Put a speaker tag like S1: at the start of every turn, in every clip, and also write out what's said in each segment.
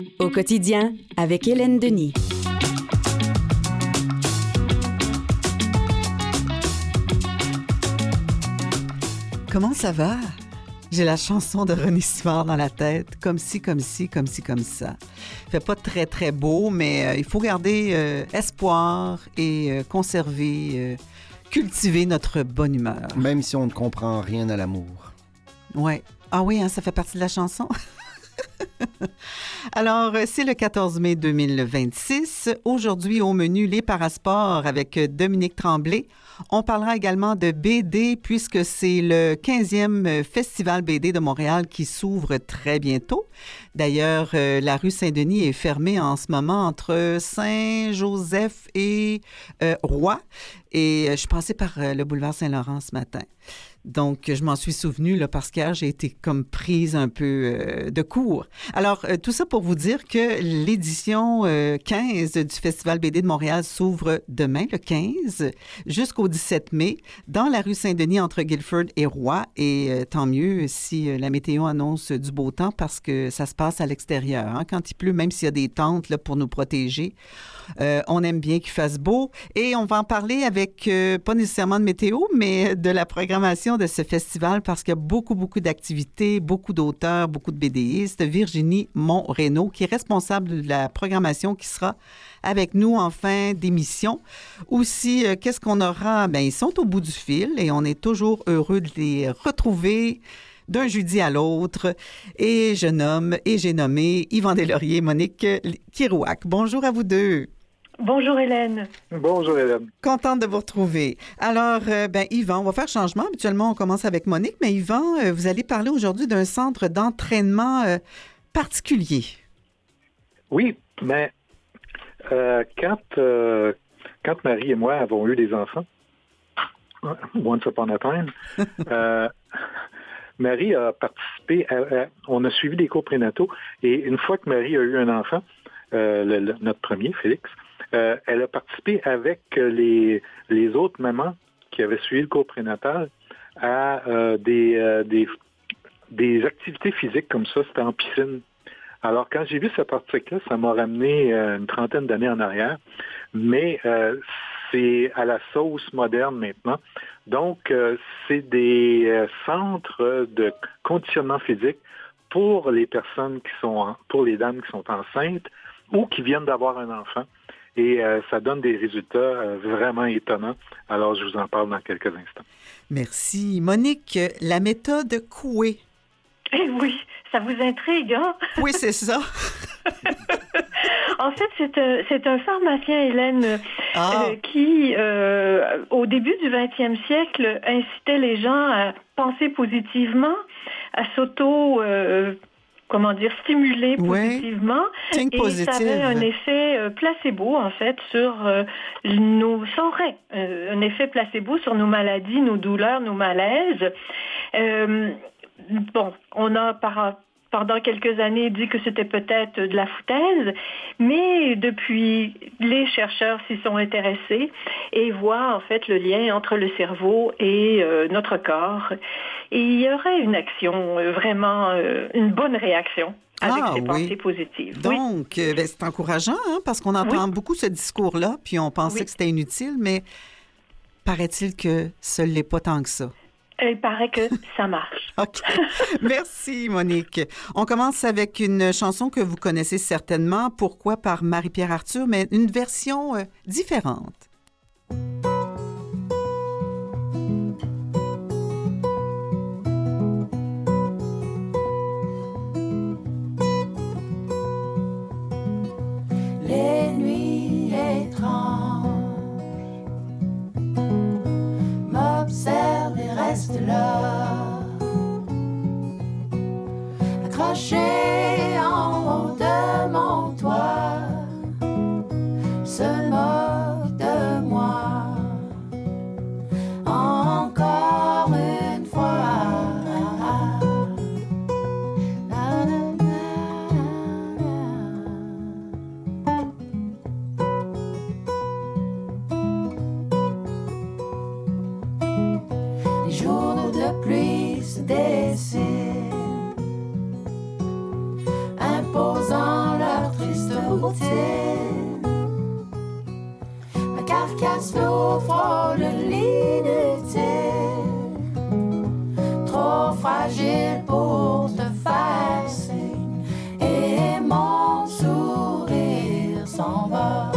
S1: Au quotidien, avec Hélène Denis.
S2: Comment ça va? J'ai la chanson de René Simard dans la tête. Comme ci, comme ci, comme ci, comme ça. Il fait pas très, très beau, mais il faut garder espoir et conserver, cultiver notre bonne humeur.
S3: Même si on ne comprend rien à l'amour.
S2: Ouais. Ah oui, hein, ça fait partie de la chanson? Alors, c'est le 14 mai 2026. Aujourd'hui, au menu, les parasports avec Dominique Tremblay. On parlera également de BD puisque c'est le 15e Festival BD de Montréal qui s'ouvre très bientôt. D'ailleurs, la rue Saint-Denis est fermée en ce moment entre Saint-Joseph et Roy. Et je suis passée par le boulevard Saint-Laurent ce matin. Donc, je m'en suis souvenue là, parce qu'hier, j'ai été comme prise un peu de court. Alors, tout ça pour vous dire que l'édition 15 du Festival BD de Montréal s'ouvre demain, le 15, jusqu'au 17 mai, dans la rue Saint-Denis entre Guilford et Roy. Et tant mieux si la météo annonce du beau temps parce que ça se passe à l'extérieur. Hein, quand il pleut, même s'il y a des tentes là, pour nous protéger, on aime bien qu'il fasse beau. Et on va en parler avec, pas nécessairement de météo, mais de la programmation de ce festival parce qu'il y a beaucoup, beaucoup d'activités, beaucoup d'auteurs, beaucoup de BDistes. Virginie Montreynaud, qui est responsable de la programmation, qui sera avec nous en fin d'émission. Aussi, qu'est-ce qu'on aura? Bien, ils sont au bout du fil et on est toujours heureux de les retrouver d'un jeudi à l'autre. Et j'ai nommé Yvan Deslauriers, Monique Kirouac. Bonjour à vous deux.
S4: Bonjour Hélène.
S5: Bonjour Hélène.
S2: Contente de vous retrouver. Alors, Yvan, on va faire changement. Habituellement, on commence avec Monique, mais Yvan, vous allez parler aujourd'hui d'un centre d'entraînement particulier.
S5: Oui, mais quand Marie et moi avons eu des enfants, once upon a time, Marie a participé, on a suivi des cours prénataux, et une fois que Marie a eu un enfant, notre premier, Félix, elle a participé avec les autres mamans qui avaient suivi le cours prénatal à des activités physiques comme ça, c'était en piscine. Alors, quand j'ai vu cette article-là, ça m'a ramené une trentaine d'années en arrière, mais c'est à la sauce moderne maintenant. Donc, c'est des centres de conditionnement physique pour les personnes pour les dames qui sont enceintes ou qui viennent d'avoir un enfant. Et ça donne des résultats vraiment étonnants. Alors, je vous en parle dans quelques instants.
S2: Merci. Monique, la méthode Coué.
S4: Eh oui, ça vous intrigue, hein?
S2: Oui, c'est ça.
S4: En fait, c'est un pharmacien, Hélène, qui, au début du 20e siècle, incitait les gens à penser positivement, à stimuler positivement.
S2: Think
S4: et
S2: positive.
S4: Ça avait un effet placebo, en fait, sur sans vrai, un effet placebo sur nos maladies, nos douleurs, nos malaises. On a pendant quelques années dit que c'était peut-être de la foutaise, mais depuis, les chercheurs s'y sont intéressés et voient en fait le lien entre le cerveau et notre corps. Et il y aurait une action, vraiment une bonne réaction avec ces pensées positives.
S2: Donc, c'est encourageant, hein, parce qu'on entend beaucoup ce discours-là, puis on pensait que c'était inutile, mais paraît-il que ce l'est pas tant que ça.
S4: Il paraît que ça marche.
S2: OK. Merci, Monique. On commence avec une chanson que vous connaissez certainement. Pourquoi? Par Marie-Pierre Arthur, mais une version différente.
S6: Les nuits étranges m'observent et restent là, accroché en haut de mon toit, se moque de moi encore une fois. Les jours de pluie se dessinent routine. Ma carcasse l'eau frôle l'inutile. Trop fragile pour te faire signe. Et mon sourire s'en va.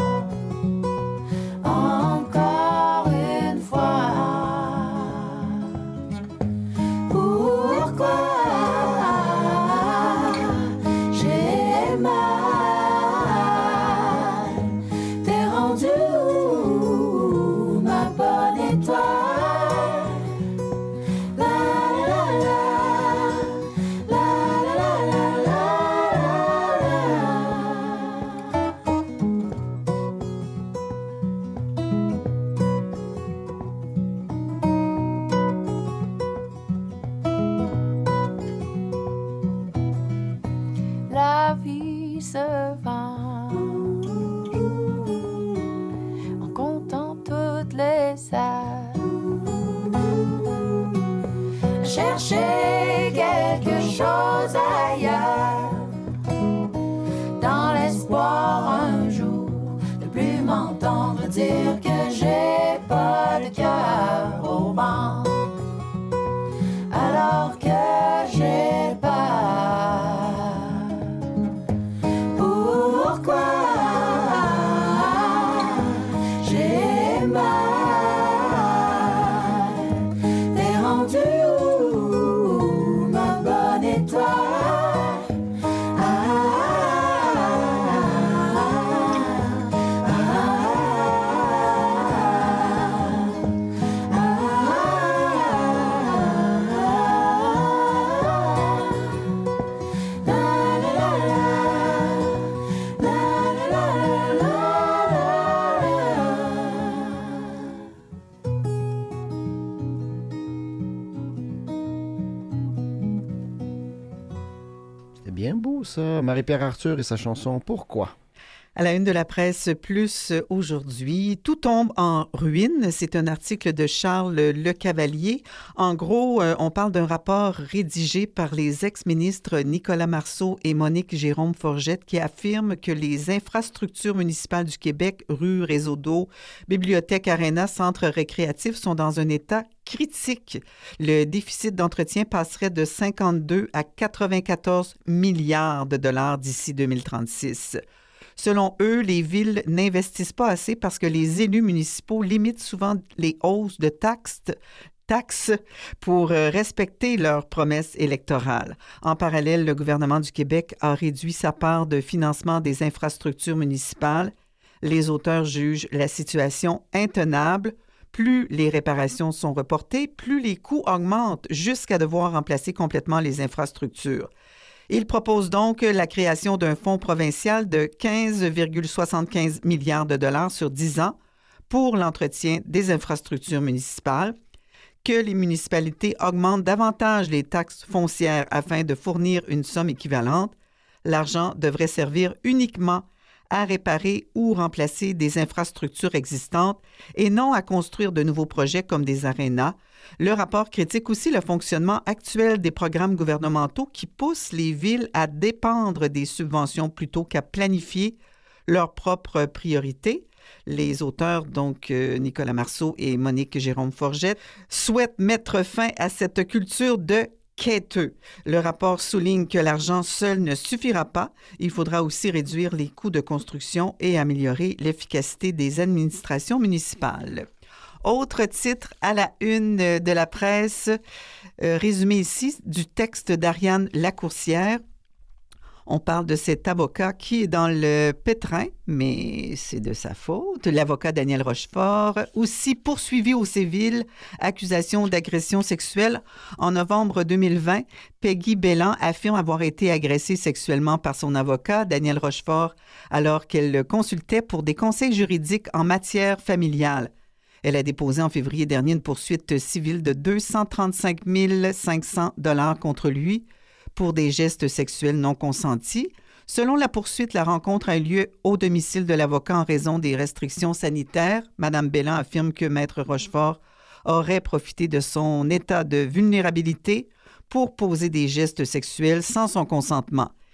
S6: Encore une fois. Pourquoi j'ai mal? T'es rendu où, ma bonne étoile? La la la la la la la la. La vie se venge en comptant toutes les âges. Chercher quelque chose ailleurs, dans l'espoir un jour de plus m'entendre dire que j'ai pas de cœur au ventre, alors que j'ai peur. Pourquoi j'ai mal? T'es rendu où, ma bonne étoile?
S3: C'était bien beau, ça. Marie-Pierre Arthur et sa chanson « Pourquoi ».
S2: À la une de la presse plus aujourd'hui, tout tombe en ruine. C'est un article de Charles Lecavalier. En gros, on parle d'un rapport rédigé par les ex-ministres Nicolas Marceau et Monique Jérôme-Forgette qui affirment que les infrastructures municipales du Québec, rues, réseaux d'eau, bibliothèques, arénas, centres récréatifs sont dans un état critique. Le déficit d'entretien passerait de 52 à 94 milliards de dollars d'ici 2036. Selon eux, les villes n'investissent pas assez parce que les élus municipaux limitent souvent les hausses de taxes pour respecter leurs promesses électorales. En parallèle, le gouvernement du Québec a réduit sa part de financement des infrastructures municipales. Les auteurs jugent la situation intenable. Plus les réparations sont reportées, plus les coûts augmentent jusqu'à devoir remplacer complètement les infrastructures. Il propose donc la création d'un fonds provincial de 15,75 milliards de dollars sur 10 ans pour l'entretien des infrastructures municipales, que les municipalités augmentent davantage les taxes foncières afin de fournir une somme équivalente. L'argent devrait servir uniquement à réparer ou remplacer des infrastructures existantes et non à construire de nouveaux projets comme des arénas. Le rapport critique aussi le fonctionnement actuel des programmes gouvernementaux qui poussent les villes à dépendre des subventions plutôt qu'à planifier leurs propres priorités. Les auteurs, donc Nicolas Marceau et Monique Jérôme-Forgette, souhaitent mettre fin à cette culture de quêteux. Le rapport souligne que l'argent seul ne suffira pas. Il faudra aussi réduire les coûts de construction et améliorer l'efficacité des administrations municipales. Autre titre à la une de la presse, résumé ici du texte d'Ariane Lacourcière. On parle de cet avocat qui est dans le pétrin, mais c'est de sa faute. L'avocat Daniel Rochefort, aussi poursuivi au civil, accusation d'agression sexuelle. En novembre 2020, Peggy Bellan affirme avoir été agressée sexuellement par son avocat, Daniel Rochefort, alors qu'elle le consultait pour des conseils juridiques en matière familiale. Elle a déposé en février dernier une poursuite civile de 235 500 $ contre lui pour des gestes sexuels non consentis. Selon la poursuite, la rencontre a eu lieu au domicile de l'avocat en raison des restrictions sanitaires. Mme Bellan affirme que Maître Rochefort aurait profité de son état de vulnérabilité pour poser des gestes sexuels sans son consentement.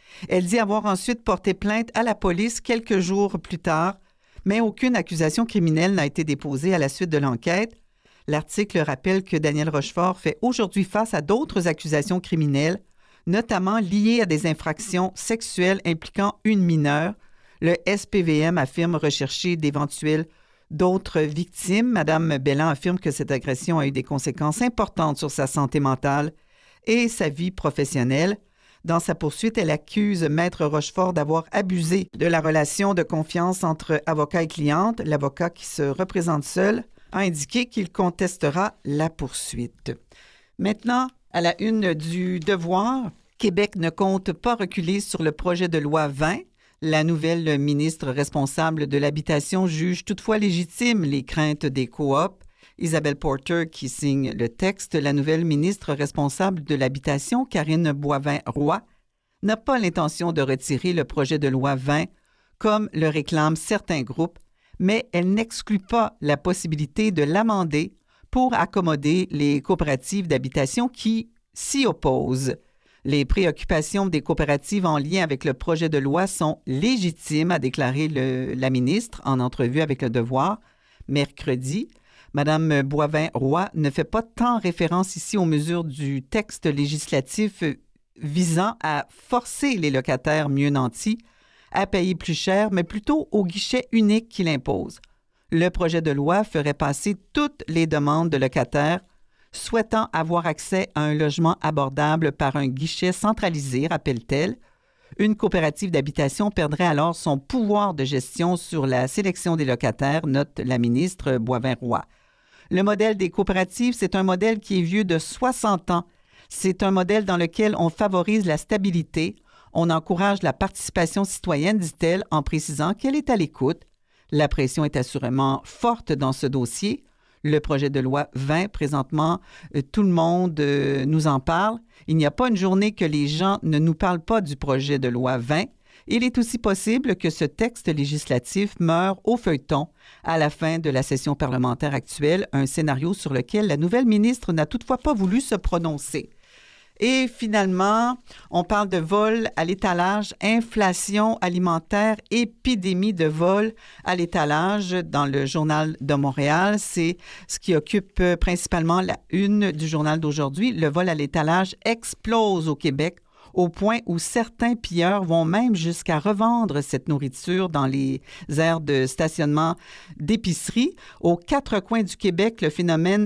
S2: Elle dit avoir ensuite porté plainte à la police quelques jours plus tard, mais aucune accusation criminelle n'a été déposée à la suite de l'enquête. L'article rappelle que Danielle Rochefort fait aujourd'hui face à d'autres accusations criminelles, notamment liées à des infractions sexuelles impliquant une mineure. Le SPVM affirme rechercher d'éventuelles d'autres victimes. Madame Belland affirme que cette agression a eu des conséquences importantes sur sa santé mentale et sa vie professionnelle. Dans sa poursuite, elle accuse Maître Rochefort d'avoir abusé de la relation de confiance entre avocat et cliente. L'avocat, qui se représente seul, a indiqué qu'il contestera la poursuite. Maintenant, à la une du Devoir, Québec ne compte pas reculer sur le projet de loi 20. La nouvelle ministre responsable de l'Habitation juge toutefois légitimes les craintes des coops. Isabelle Porter, qui signe le texte, la nouvelle ministre responsable de l'Habitation, Karine Boivin-Roy, n'a pas l'intention de retirer le projet de loi 20, comme le réclament certains groupes, mais elle n'exclut pas la possibilité de l'amender pour accommoder les coopératives d'habitation qui s'y opposent. Les préoccupations des coopératives en lien avec le projet de loi sont légitimes, a déclaré la ministre en entrevue avec Le Devoir mercredi. Madame Boivin-Roy ne fait pas tant référence ici aux mesures du texte législatif visant à forcer les locataires mieux nantis à payer plus cher, mais plutôt au guichet unique qu'il impose. Le projet de loi ferait passer toutes les demandes de locataires souhaitant avoir accès à un logement abordable par un guichet centralisé, rappelle-t-elle. Une coopérative d'habitation perdrait alors son pouvoir de gestion sur la sélection des locataires, note la ministre Boivin-Roy. Le modèle des coopératives, c'est un modèle qui est vieux de 60 ans. C'est un modèle dans lequel on favorise la stabilité, on encourage la participation citoyenne, dit-elle, en précisant qu'elle est à l'écoute. La pression est assurément forte dans ce dossier. Le projet de loi 20, présentement, tout le monde nous en parle. Il n'y a pas une journée que les gens ne nous parlent pas du projet de loi 20. Il est aussi possible que ce texte législatif meure au feuilleton à la fin de la session parlementaire actuelle, un scénario sur lequel la nouvelle ministre n'a toutefois pas voulu se prononcer. Et finalement, on parle de vol à l'étalage, inflation alimentaire, épidémie de vol à l'étalage dans le Journal de Montréal. C'est ce qui occupe principalement la une du journal d'aujourd'hui. Le vol à l'étalage explose au Québec au point où certains pilleurs vont même jusqu'à revendre cette nourriture dans les aires de stationnement d'épicerie. Aux 4 coins du Québec, le phénomène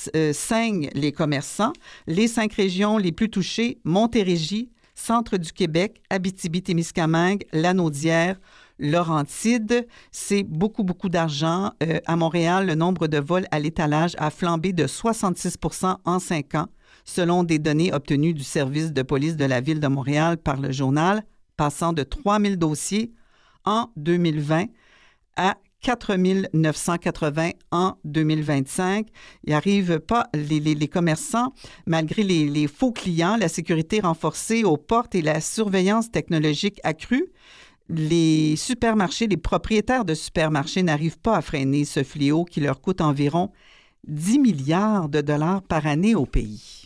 S2: saigne les commerçants. Les 5 régions les plus touchées, Montérégie, Centre du Québec, Abitibi-Témiscamingue, Lanaudière, Laurentides, c'est beaucoup d'argent. À Montréal, le nombre de vols à l'étalage a flambé de 66 % en 5 ans, selon des données obtenues du service de police de la Ville de Montréal par le journal, passant de 3 000 dossiers en 2020 à 4 980 en 2025. Il n'arrive pas, les commerçants, malgré les faux clients, la sécurité renforcée aux portes et la surveillance technologique accrue, les supermarchés, les propriétaires de supermarchés n'arrivent pas à freiner ce fléau qui leur coûte environ 10 milliards de dollars par année au pays.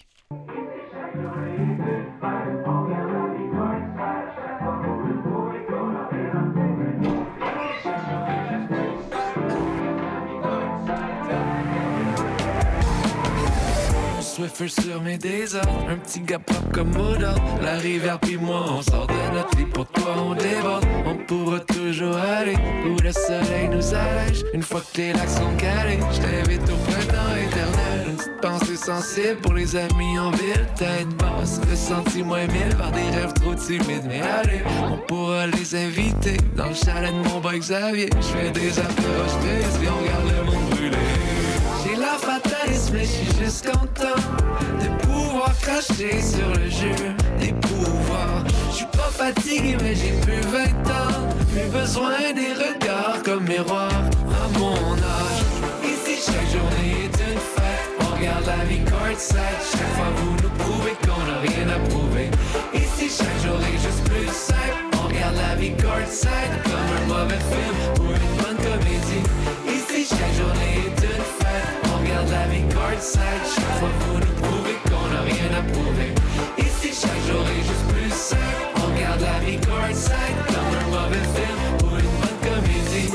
S7: Swiffer sur mes désordres, un petit gars pop comme Moda. La rivière puis moi, on sort de notre lit, pour toi on déborde. On pourra toujours aller où le soleil nous allège. Une fois que tes lacs sont calés, je t'invite au printemps éternel. Une petite pensée sensible pour les amis en ville. Tête basse, ressenti moins mille par des rêves trop timides. Mais allez, on pourra les inviter dans le chalet de mon boy Xavier. Je fais des approches puis on regarde le monde brûler. J'ai la fatalisme, mais je suis juste content de pouvoir cracher sur le jeu des pouvoirs. Je suis pas fatigué, mais j'ai plus 20 ans. Plus besoin des regards comme miroir à mon âge. Ici, chaque journée est une fête. On regarde la vie courtside. Chaque fois, vous nous prouvez qu'on n'a rien à prouver. Ici, chaque jour est juste plus simple. On regarde la vie courtside comme un mauvais film ou une bonne comédie. Ici, chaque journée est une fête. On regarde la vie courtside. Chaque fois, vous nous prouvez qu'on n'a rien à prouver. Ici, chaque jour est juste plus simple. On regarde la vie vie courtside comme un mauvais film ou une bonne comédie.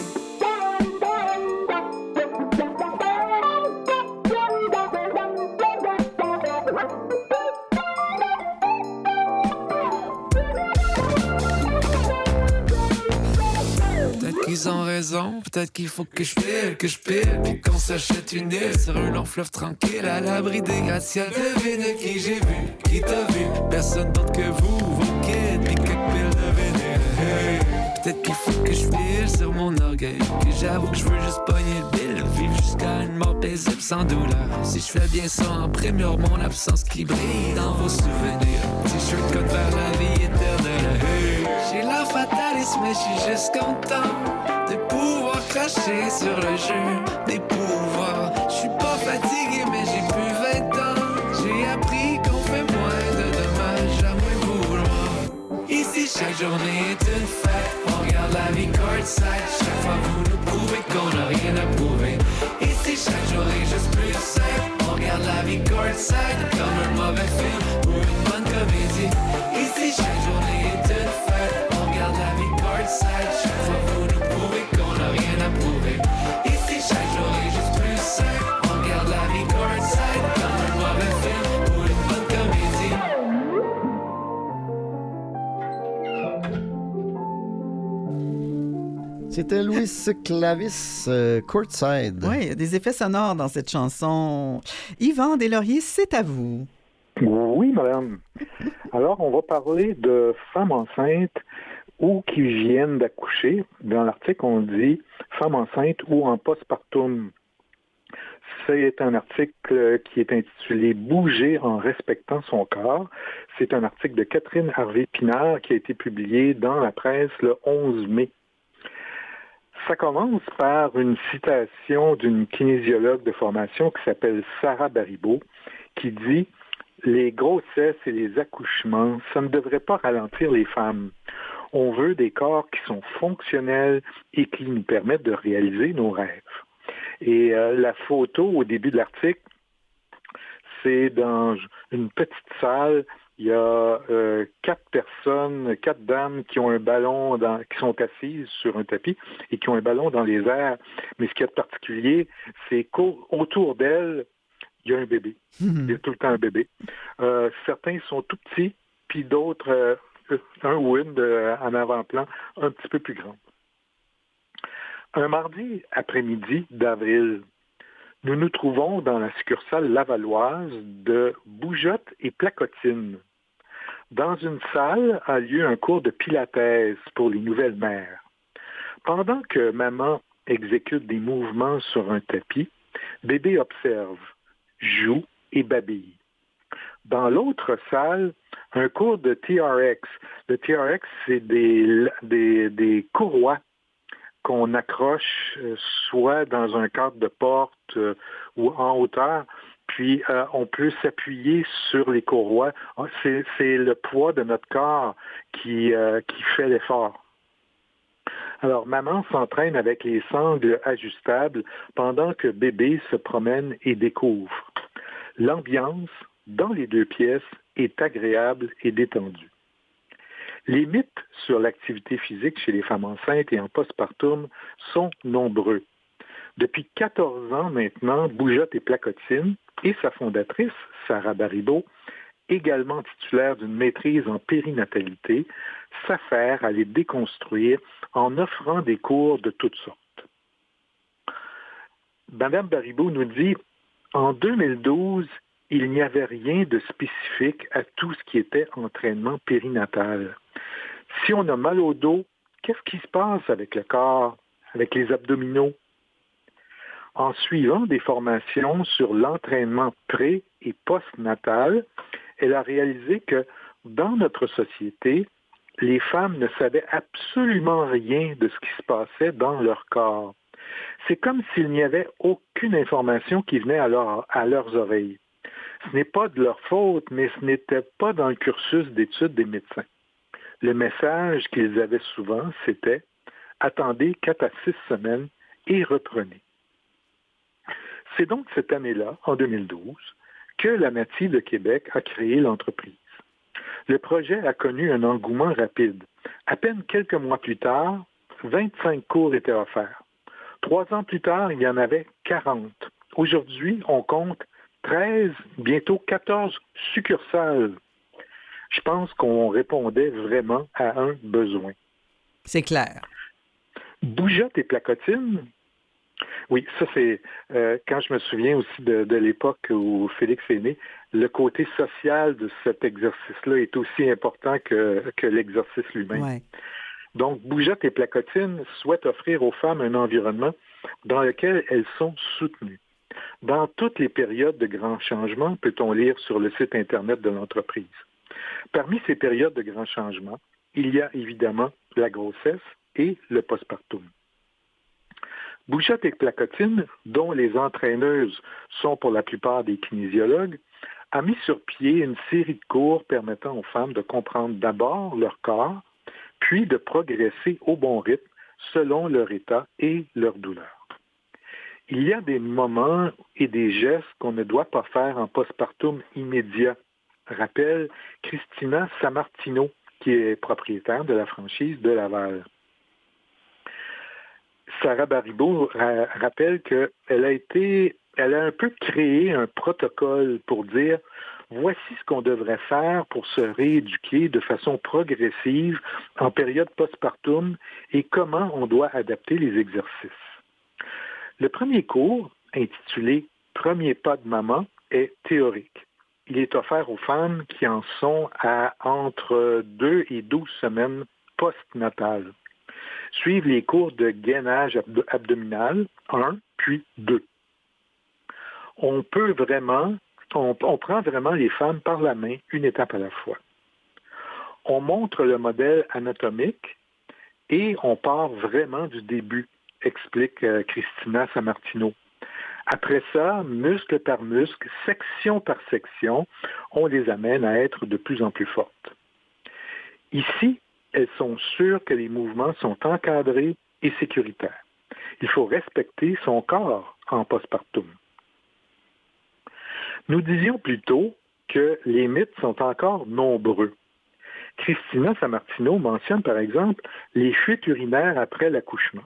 S7: Peut-être qu'ils ont raison, peut-être qu'il faut que je pile, puis qu'on s'achète une île sur un long fleuve tranquille, à l'abri des gratte-ciels. Devine qui j'ai vu, qui t'a vu, personne d'autre que vous, vos kids, puis quelques piles de vinyle. Hey. Peut-être qu'il faut que je pile sur mon orgueil, que j'avoue que je veux juste pogner le bill, vivre jusqu'à une mort paisible sans douleur. Si je fais bien ça en première, mon absence qui brille dans vos souvenirs. T-shirt code vers la vie éternelle. Hey. J'ai l'air fataliste, mais je suis juste content de pouvoir cracher sur le jeu des pouvoirs. Je suis pas fatigué, mais j'ai plus 20 ans. J'ai appris qu'on fait moins de dommages à moins vouloir. Ici, chaque journée est une fête. On regarde la vie courtside. Chaque fois, vous nous prouvez qu'on n'a rien à prouver. Ici, chaque jour est juste plus simple. On regarde la vie courtside comme un mauvais film ou une bonne comédie. Ici, chaque journée est une fête. On regarde la vie courtside. Chaque fois, vous nous prouvez qu'on n'a rien à prouver. Ici, chaque jour est juste plus simple. On regarde la vie courtside comme un mauvais film ou une bonne comédie.
S3: C'était Louis Clavis, Courtside.
S2: Oui, il y a des effets sonores dans cette chanson. Yvan Deslauriers, c'est à vous.
S5: Oui, madame. Alors, on va parler de femmes enceintes ou qui viennent d'accoucher. Dans l'article, on dit femmes enceintes ou en postpartum. C'est un article qui est intitulé « Bouger en respectant son corps ». C'est un article de Catherine Harvey-Pinard qui a été publié dans la presse le 11 mai. Ça commence par une citation d'une kinésiologue de formation qui s'appelle Sarah Baribeau, qui dit « Les grossesses et les accouchements, ça ne devrait pas ralentir les femmes. On veut des corps qui sont fonctionnels et qui nous permettent de réaliser nos rêves. » Et la photo au début de l'article, c'est dans une petite salle. Il y a 4 personnes, 4 dames qui ont un ballon, qui sont assises sur un tapis et qui ont un ballon dans les airs. Mais ce qu'il y a de particulier, c'est qu'autour d'elles, il y a un bébé. Il y a tout le temps un bébé. Certains sont tout petits, puis d'autres, un ou une en avant-plan, un petit peu plus grand. Un mardi après-midi d'avril, nous nous trouvons dans la succursale lavalloise de Bougeotte et Placotine. Dans une salle a lieu un cours de pilates pour les nouvelles mères. Pendant que maman exécute des mouvements sur un tapis, bébé observe, joue et babille. Dans l'autre salle, un cours de TRX. Le TRX, c'est des courroies qu'on accroche soit dans un cadre de porte ou en hauteur, puis on peut s'appuyer sur les courroies. C'est le poids de notre corps qui fait l'effort. Alors, maman s'entraîne avec les sangles ajustables pendant que bébé se promène et découvre. L'ambiance dans les 2 pièces est agréable et détendue. Les mythes sur l'activité physique chez les femmes enceintes et en postpartum sont nombreux. Depuis 14 ans maintenant, Bougeotte et Placotine et sa fondatrice, Sarah Baribeau, également titulaire d'une maîtrise en périnatalité, s'affairent à les déconstruire en offrant des cours de toutes sortes. Madame Baribeau nous dit « En 2012, il n'y avait rien de spécifique à tout ce qui était entraînement périnatal. Si on a mal au dos, qu'est-ce qui se passe avec le corps, avec les abdominaux? En suivant des formations sur l'entraînement pré- et post-natal, elle a réalisé que dans notre société, les femmes ne savaient absolument rien de ce qui se passait dans leur corps. C'est comme s'il n'y avait aucune information qui venait à leurs oreilles. Ce n'est pas de leur faute, mais ce n'était pas dans le cursus d'études des médecins. Le message qu'ils avaient souvent, c'était « Attendez 4 à 6 semaines et reprenez ». C'est donc cette année-là, en 2012, que la Matie de Québec a créé l'entreprise. Le projet a connu un engouement rapide. À peine quelques mois plus tard, 25 cours étaient offerts. 3 ans plus tard, il y en avait 40. Aujourd'hui, on compte 13, bientôt 14 succursales. Je pense qu'on répondait vraiment à un besoin.
S2: C'est clair.
S5: Bougeotte et placotine. Oui, ça c'est quand je me souviens aussi de l'époque où Félix est né, le côté social de cet exercice-là est aussi important que l'exercice lui-même.
S2: Ouais.
S5: Donc, Bougeotte et placotine souhaitent offrir aux femmes un environnement dans lequel elles sont soutenues. Dans toutes les périodes de grands changements, peut-on lire sur le site Internet de l'entreprise. Parmi ces périodes de grands changements, il y a évidemment la grossesse et le postpartum. Bougeotte et placotine, dont les entraîneuses sont pour la plupart des kinésiologues, a mis sur pied une série de cours permettant aux femmes de comprendre d'abord leur corps, puis de progresser au bon rythme selon leur état et leur douleur. Il y a des moments et des gestes qu'on ne doit pas faire en postpartum immédiat, rappelle Christina Sammartino, qui est propriétaire de la franchise de Laval. Sarah Baribeau rappelle qu'elle a un peu créé un protocole pour dire voici ce qu'on devrait faire pour se rééduquer de façon progressive en période postpartum et comment on doit adapter les exercices. Le premier cours, intitulé « Premier pas de maman », est théorique. Il est offert aux femmes qui en sont à entre 2 et 12 semaines postnatales. Suivent les cours de gainage abdominal, 1, puis 2. On prend vraiment les femmes par la main, une étape à la fois. On montre le modèle anatomique et on part vraiment du début, explique Christina Sammartino. Après ça, muscle par muscle, section par section, on les amène à être de plus en plus fortes. Ici, elles sont sûres que les mouvements sont encadrés et sécuritaires. Il faut respecter son corps en postpartum. Nous disions plus tôt que les mythes sont encore nombreux. Christina Sammartino mentionne par exemple les fuites urinaires après l'accouchement.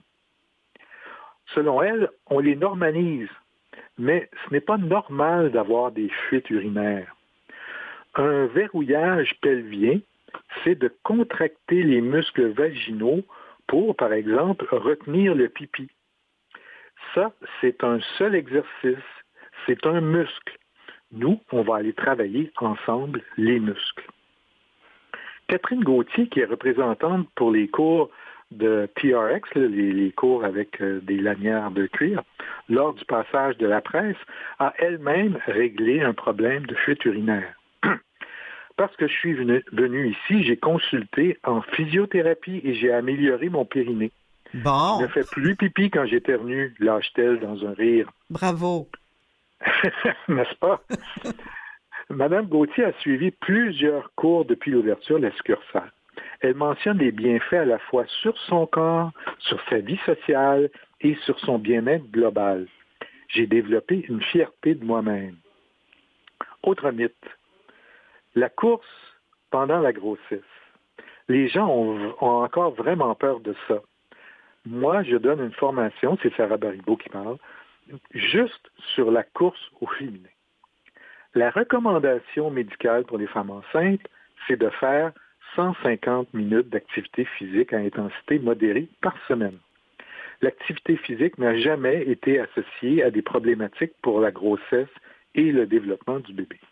S5: Selon elle, on les normalise, mais ce n'est pas normal d'avoir des fuites urinaires. Un verrouillage pelvien, c'est de contracter les muscles vaginaux pour, par exemple, retenir le pipi. Ça, c'est un seul exercice, c'est un muscle. Nous, on va aller travailler ensemble les muscles. Catherine Gauthier, qui est représentante pour les cours de TRX, les cours avec des lanières de cuir, lors du passage de la presse, a elle-même réglé un problème de fuite urinaire. Parce que je suis venu ici, j'ai consulté en physiothérapie et j'ai amélioré mon périnée.
S2: Bon.
S5: Je ne fais plus pipi quand j'éternue, lâche-t-elle dans un rire.
S2: Bravo.
S5: N'est-ce pas? Madame Gauthier a suivi plusieurs cours depuis l'ouverture de la succursale. Elle mentionne les bienfaits à la fois sur son corps, sur sa vie sociale et sur son bien-être global. J'ai développé une fierté de moi-même. Autre mythe. La course pendant la grossesse. Les gens ont encore vraiment peur de ça. Moi, je donne une formation, c'est Sarah Baribeau qui parle, juste sur la course au féminin. La recommandation médicale pour les femmes enceintes, c'est de faire 150 minutes d'activité physique à intensité modérée par semaine. L'activité physique n'a jamais été associée à des problématiques pour la grossesse et le développement du bébé.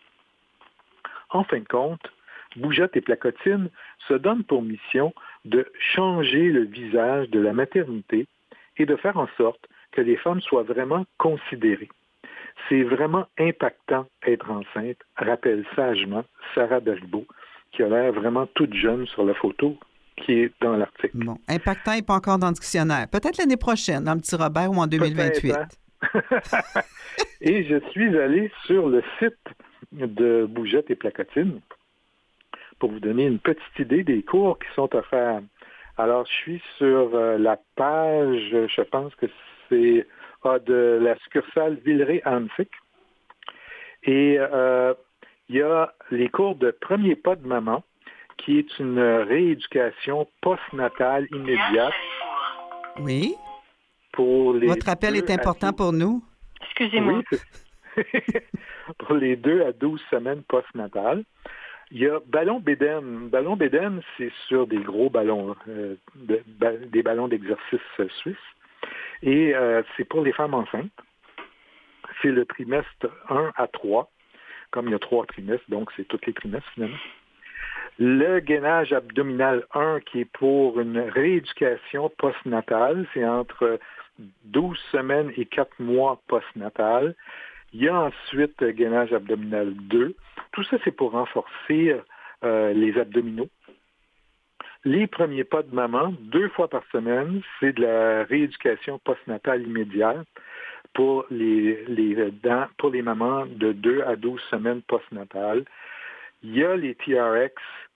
S5: En fin de compte, Bougeotte et placotine se donnent pour mission de changer le visage de la maternité et de faire en sorte que les femmes soient vraiment considérées. C'est vraiment impactant être enceinte, rappelle sagement Sarah Baribeau, qui a l'air vraiment toute jeune sur la photo qui est dans l'article.
S2: Bon, impactant n'est pas encore dans le dictionnaire. Peut-être l'année prochaine, dans le petit Robert ou en 2028.
S5: Hein? Et je suis allé sur le site de Bougeotte et placotine pour vous donner une petite idée des cours qui sont offerts. Alors, je suis sur la page, je pense que c'est de la succursale Villeray-Annecy. Et Il y a les cours de premier pas de maman, qui est une rééducation postnatale immédiate
S2: Oui.
S5: pour les
S2: Votre appel
S5: 2
S2: est important
S5: à
S2: pour nous.
S4: Excusez-moi.
S5: Oui, pour les 2 à 12 semaines postnatales. Il y a ballon bédaine. Ballon bédaine, c'est sur des gros ballons, des ballons d'exercice suisses. Et c'est pour les femmes enceintes. C'est le trimestre 1 à 3. Comme il y a 3 trimestres, donc c'est tous les trimestres finalement. Le gainage abdominal 1, qui est pour une rééducation postnatale, c'est entre 12 semaines et 4 mois postnatal. Il y a ensuite gainage abdominal 2. Tout ça, c'est pour renforcer les abdominaux. Les premiers pas de maman, 2 fois par semaine, c'est de la rééducation postnatale immédiate pour les mamans de 2 à 12 semaines postnatales. Il y a les TRX.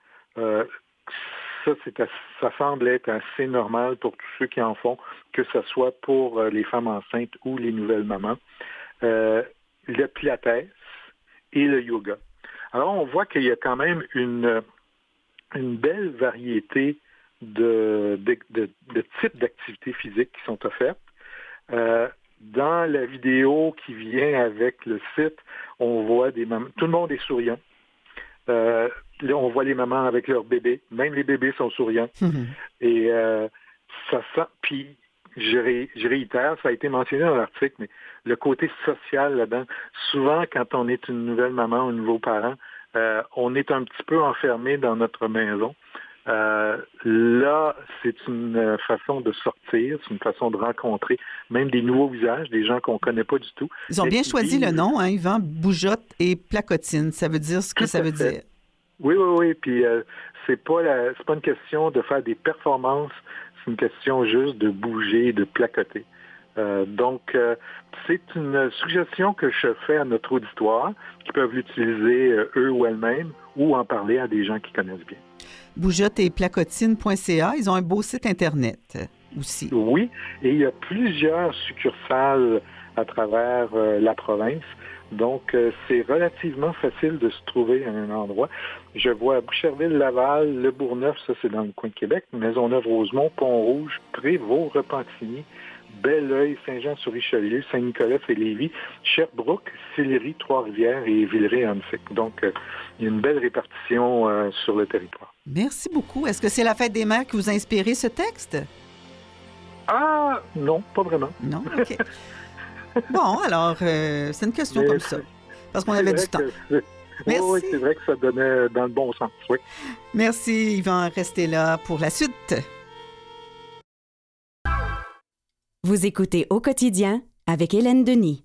S5: Ça semble être assez normal pour tous ceux qui en font, que ce soit pour les femmes enceintes ou les nouvelles mamans. Le pilates et le yoga. Alors, on voit qu'il y a quand même une belle variété de types d'activités physiques qui sont offertes. Dans la vidéo qui vient avec le site, on voit des mamans. Tout le monde est souriant. Là, on voit les mamans avec leurs bébés. Même les bébés sont souriants. Et ça sent. Puis, je réitère, ça a été mentionné dans l'article, mais le côté social là-dedans, souvent, quand on est une nouvelle maman ou un nouveau parent, on est un petit peu enfermé dans notre maison. Là, c'est une façon de sortir, c'est une façon de rencontrer même des nouveaux visages, des gens qu'on ne connaît pas du tout.
S2: Ils ont bien choisi le nom, hein, Yvan, Bougeotte et Placotine. Ça veut dire ce que ça veut dire.
S5: Oui. Puis c'est pas une question de faire des performances, c'est une question juste de bouger, de placoter. Donc, c'est une suggestion que je fais à notre auditoire, qui peuvent l'utiliser eux ou elles-mêmes, ou en parler à des gens qui connaissent bien.
S2: Bougeotte et placotine.ca, ils ont un beau site Internet aussi.
S5: Oui, et il y a plusieurs succursales à travers la province. Donc, c'est relativement facile de se trouver à un endroit. Je vois Boucherville, Laval, Le Bourgneuf, ça c'est dans le coin de Québec, Maisonneuve-Rosemont, Pont-Rouge, Prévost, Repentigny, Belleuil, Saint-Jean-sur-Richelieu, Saint-Nicolas et Lévis, Sherbrooke, Sillery, Trois-Rivières et Villeray-Annecy. Donc, il y a une belle répartition sur le territoire.
S2: Merci beaucoup. Est-ce que c'est la Fête des mères qui vous a inspiré ce texte?
S5: Ah, non, pas vraiment.
S2: Non? OK. Bon, alors, c'est une question comme ça. Parce qu'on avait du temps. Merci.
S5: Oui, c'est vrai que ça donnait dans le bon sens, oui.
S2: Merci, Yvan. Restez là pour la suite.
S1: Vous écoutez Au quotidien avec Hélène Denis.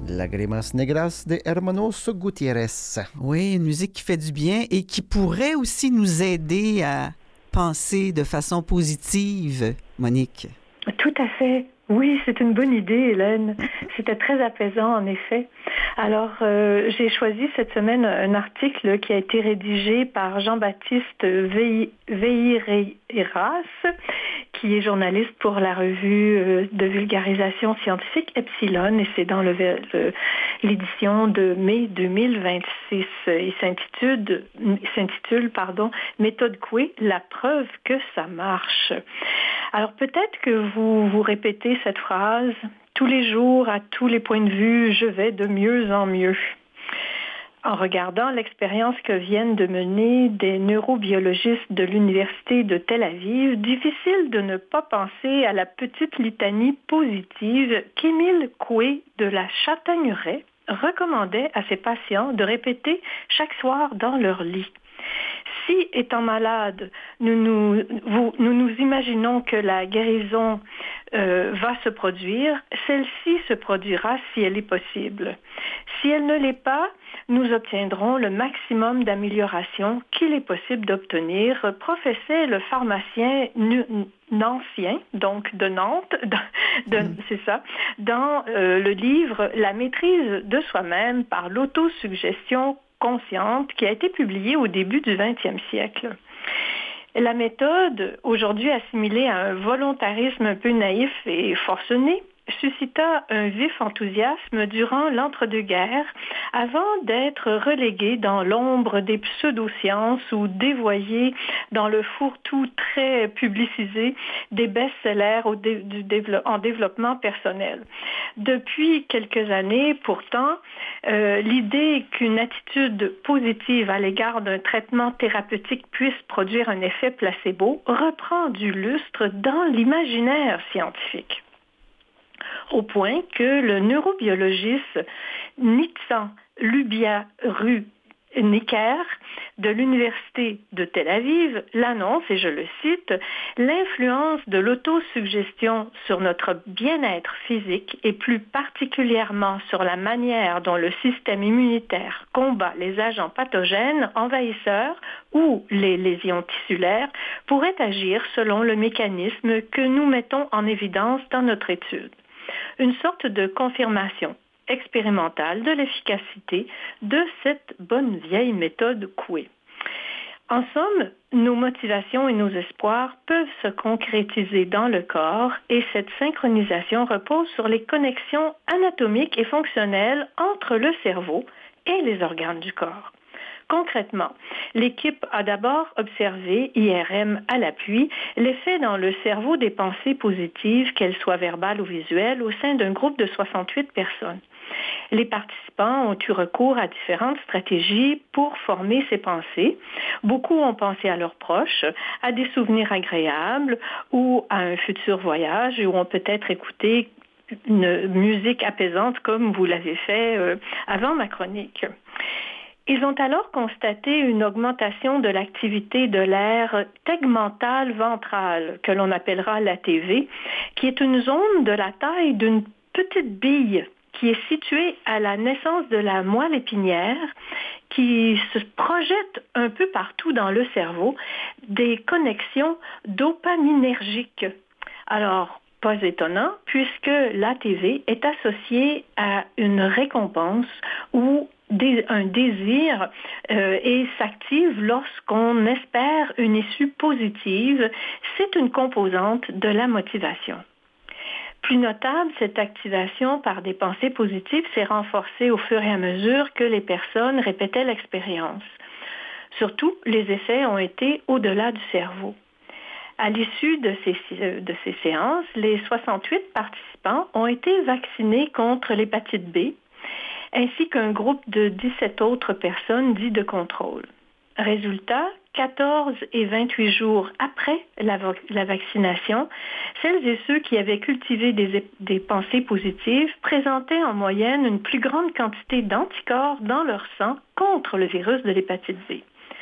S3: Lágrimas Negras de Hermanos Gutiérrez.
S2: Oui, une musique qui fait du bien et qui pourrait aussi nous aider à penser de façon positive, Monique.
S4: Tout à fait. Oui, c'est une bonne idée, Hélène. C'était très apaisant, en effet. Alors, j'ai choisi cette semaine un article qui a été rédigé par Jean-Baptiste Veireiras, qui est journaliste pour la revue de vulgarisation scientifique Epsilon, et c'est dans l'édition de mai 2026. Il s'intitule Méthode Coué, la preuve que ça marche. Alors peut-être que vous vous répétez cette phrase tous les jours, à tous les points de vue, je vais de mieux en mieux. En regardant l'expérience que viennent de mener des neurobiologistes de l'Université de Tel Aviv, difficile de ne pas penser à la petite litanie positive qu'Émile Coué de la Châtaigneraie recommandait à ses patients de répéter chaque soir dans leur lit. Si, étant malade, nous imaginons que la guérison va se produire, celle-ci se produira si elle est possible. Si elle ne l'est pas, nous obtiendrons le maximum d'amélioration qu'il est possible d'obtenir, professait le pharmacien nancien, donc de Nantes, c'est ça, dans le livre « La maîtrise de soi-même par l'autosuggestion consciente » qui a été publié au début du 20e siècle. La méthode, aujourd'hui assimilée à un volontarisme un peu naïf et forcené, suscita un vif enthousiasme durant l'entre-deux-guerres avant d'être reléguée dans l'ombre des pseudosciences ou dévoyée dans le fourre-tout très publicisé des best-sellers en développement personnel. Depuis quelques années, pourtant, l'idée qu'une attitude positive à l'égard d'un traitement thérapeutique puisse produire un effet placebo reprend du lustre dans l'imaginaire scientifique. Au point que le neurobiologiste Nitzan Lubiya-Runecker de l'Université de Tel Aviv l'annonce, et je le cite, « L'influence de l'autosuggestion sur notre bien-être physique et plus particulièrement sur la manière dont le système immunitaire combat les agents pathogènes envahisseurs ou les lésions tissulaires pourrait agir selon le mécanisme que nous mettons en évidence dans notre étude. » Une sorte de confirmation expérimentale de l'efficacité de cette bonne vieille méthode Coué. En somme, nos motivations et nos espoirs peuvent se concrétiser dans le corps et cette synchronisation repose sur les connexions anatomiques et fonctionnelles entre le cerveau et les organes du corps. Concrètement, l'équipe a d'abord observé, IRM à l'appui, l'effet dans le cerveau des pensées positives, qu'elles soient verbales ou visuelles, au sein d'un groupe de 68 personnes. Les participants ont eu recours à différentes stratégies pour former ces pensées. Beaucoup ont pensé à leurs proches, à des souvenirs agréables ou à un futur voyage ou ont peut-être écouté une musique apaisante comme vous l'avez fait avant ma chronique. Ils ont alors constaté une augmentation de l'activité de l'aire tegmental ventral, que l'on appellera l'ATV, qui est une zone de la taille d'une petite bille qui est située à la naissance de la moelle épinière, qui se projette un peu partout dans le cerveau, des connexions dopaminergiques. Alors, pas étonnant, puisque l'ATV est associée à une récompense ou un désir et s'active lorsqu'on espère une issue positive. C'est une composante de la motivation. Plus notable, cette activation par des pensées positives s'est renforcée au fur et à mesure que les personnes répétaient l'expérience. Surtout, les effets ont été au-delà du cerveau. À l'issue de ces séances, les 68 participants ont été vaccinés contre l'hépatite B, ainsi qu'un groupe de 17 autres personnes dites de contrôle. Résultat, 14 et 28 jours après la vaccination, celles et ceux qui avaient cultivé des pensées positives présentaient en moyenne une plus grande quantité d'anticorps dans leur sang contre le virus de l'hépatite B.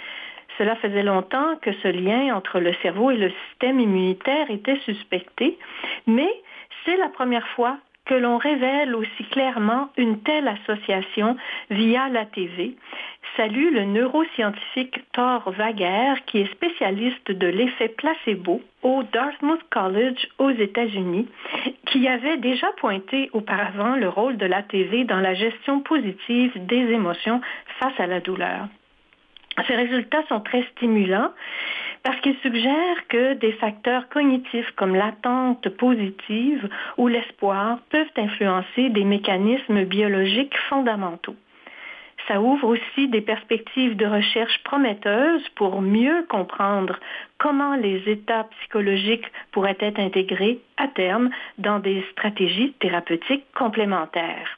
S4: Cela faisait longtemps que ce lien entre le cerveau et le système immunitaire était suspecté, mais c'est la première fois que l'on révèle aussi clairement une telle association via la TV, salue le neuroscientifique Thor Wager, qui est spécialiste de l'effet placebo au Dartmouth College aux États-Unis, qui avait déjà pointé auparavant le rôle de la TV dans la gestion positive des émotions face à la douleur. Ces résultats sont très stimulants parce qu'ils suggèrent que des facteurs cognitifs comme l'attente positive ou l'espoir peuvent influencer des mécanismes biologiques fondamentaux. Ça ouvre aussi des perspectives de recherche prometteuses pour mieux comprendre comment les états psychologiques pourraient être intégrés à terme dans des stratégies thérapeutiques complémentaires.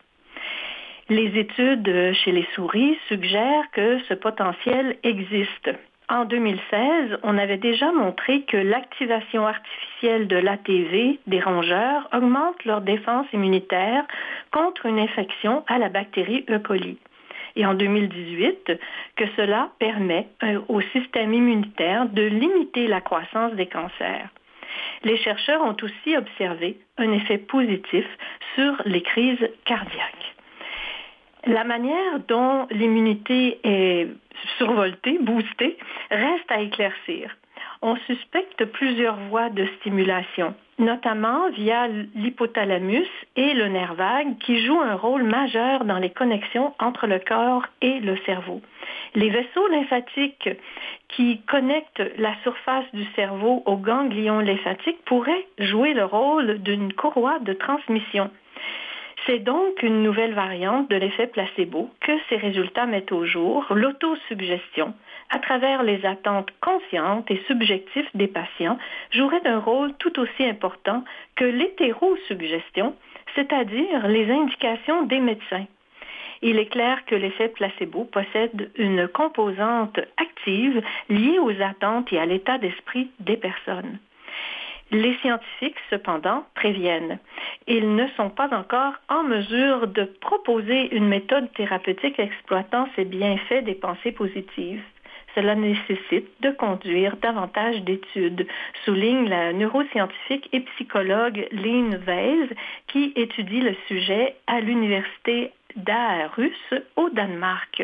S4: Les études chez les souris suggèrent que ce potentiel existe. En 2016, on avait déjà montré que l'activation artificielle de l'ATV des rongeurs augmente leur défense immunitaire contre une infection à la bactérie E. coli. Et en 2018, que cela permet au système immunitaire de limiter la croissance des cancers. Les chercheurs ont aussi observé un effet positif sur les crises cardiaques. La manière dont l'immunité est survoltée, boostée, reste à éclaircir. On suspecte plusieurs voies de stimulation, notamment via l'hypothalamus et le nerf vague qui jouent un rôle majeur dans les connexions entre le corps et le cerveau. Les vaisseaux lymphatiques qui connectent la surface du cerveau aux ganglions lymphatiques pourraient jouer le rôle d'une courroie de transmission. C'est donc une nouvelle variante de l'effet placebo que ces résultats mettent au jour, l'autosuggestion, à travers les attentes conscientes et subjectives des patients, jouerait un rôle tout aussi important que l'hétérosuggestion, c'est-à-dire les indications des médecins. Il est clair que l'effet placebo possède une composante active liée aux attentes et à l'état d'esprit des personnes. Les scientifiques, cependant, préviennent. Ils ne sont pas encore en mesure de proposer une méthode thérapeutique exploitant ces bienfaits des pensées positives. Cela nécessite de conduire davantage d'études, souligne la neuroscientifique et psychologue Lene Weiss, qui étudie le sujet à l'université d'Aarhus au Danemark.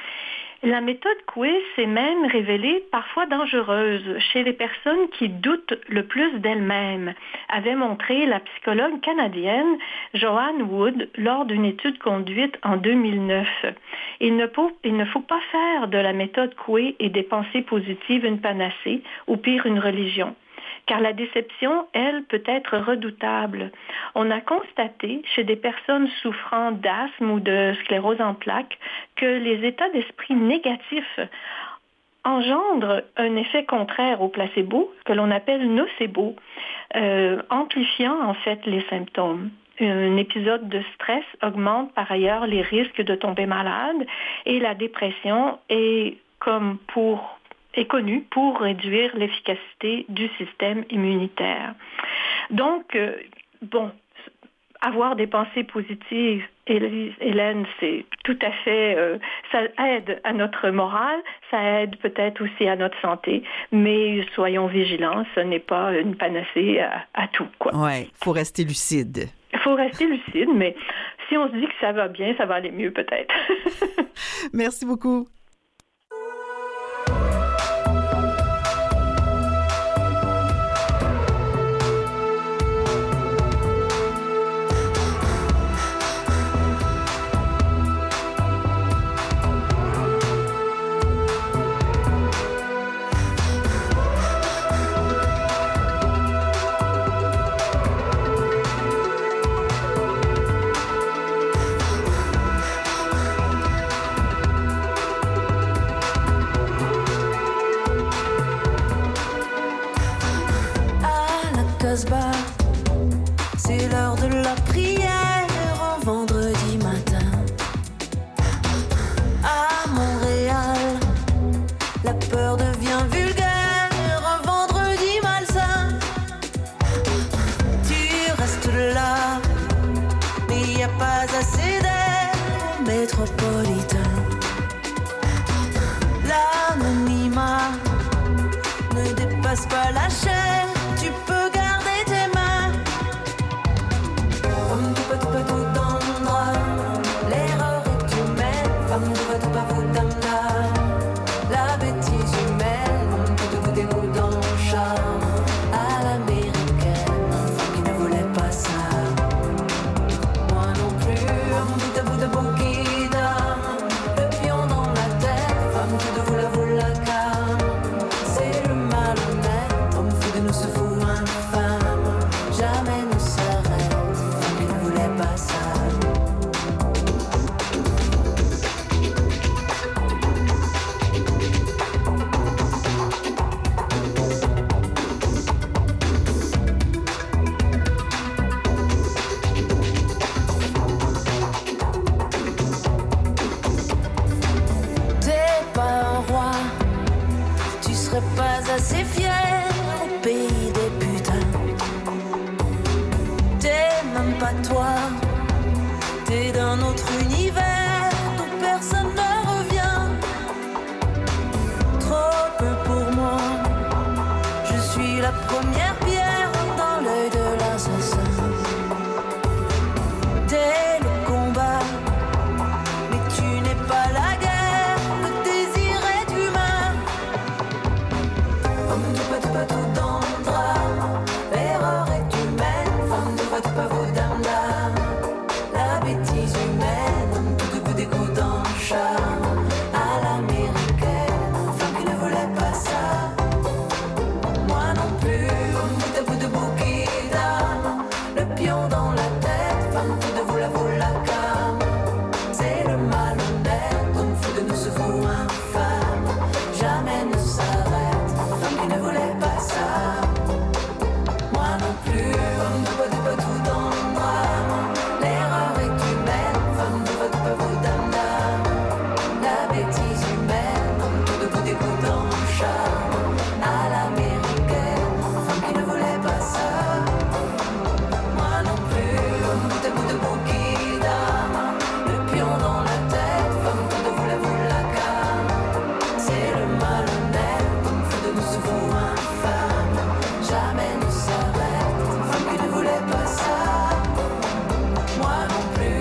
S4: La méthode Coué s'est même révélée parfois dangereuse chez les personnes qui doutent le plus d'elles-mêmes, avait montré la psychologue canadienne Joanne Wood lors d'une étude conduite en 2009. Il ne faut pas faire de la méthode Coué et des pensées positives une panacée, ou pire une religion. Car la déception, elle, peut être redoutable. On a constaté chez des personnes souffrant d'asthme ou de sclérose en plaques que les états d'esprit négatifs engendrent un effet contraire au placebo, que l'on appelle nocebo, amplifiant en fait les symptômes. Un épisode de stress augmente par ailleurs les risques de tomber malade et la dépression est connue pour réduire l'efficacité du système immunitaire. Donc, avoir des pensées positives, Hélène, c'est tout à fait, ça aide à notre morale, ça aide peut-être aussi à notre santé, mais soyons vigilants, ce n'est pas une panacée à tout, quoi.
S2: Ouais, faut rester lucide.
S4: Il faut rester lucide, mais si on se dit que ça va bien, ça va aller mieux peut-être.
S2: Merci beaucoup.
S6: C'est l'heure de la prière en vendredi matin. À Montréal, la peur devient vulgaire un vendredi malsain. Tu restes là, mais y a pas assez d'air au métropolitain. L'anonymat ne dépasse pas la chair. Tu peux garder tes mains comme tu peux pas assez fier au pays des putains. T'es même pas toi, t'es d'un autre univers d'où personne ne revient. Trop peu pour moi, je suis la première pierre dans l'œil de l'assassin. T'es le combat, mais tu n'es pas la guerre, le désir est humain. Femme de pas tout dans le drame, l'erreur est humaine. Femme de pas vos dames d'âme, la bêtise humaine. Tout de des coups dans le charme, à l'américaine. Femme qui ne voulait pas ça, moi non plus. Bout de bouquet d'âme, le pion dans la tête. Femme tout de vous la cam, c'est le malhonnête. On fout de nous se fout infâme, jamais ne s'arrête. Femme qui ne voulait pas ça, moi non plus. Femme de pas tout dans le drame, l'erreur est humaine. Femme de pas vos dames d'âme, la bêtise humaine. Tout de vous des coups dans le charme, à l'américaine. Femme qui ne voulait pas ça, moi non plus. Bout de bouquet d'âme, le pion dans la tête. Femme tout de vous la cam, c'est le malhonnête. Comme fou de nous se fout infâme, jamais ne s'arrête. Femme qui ne voulait pas ça, moi non plus.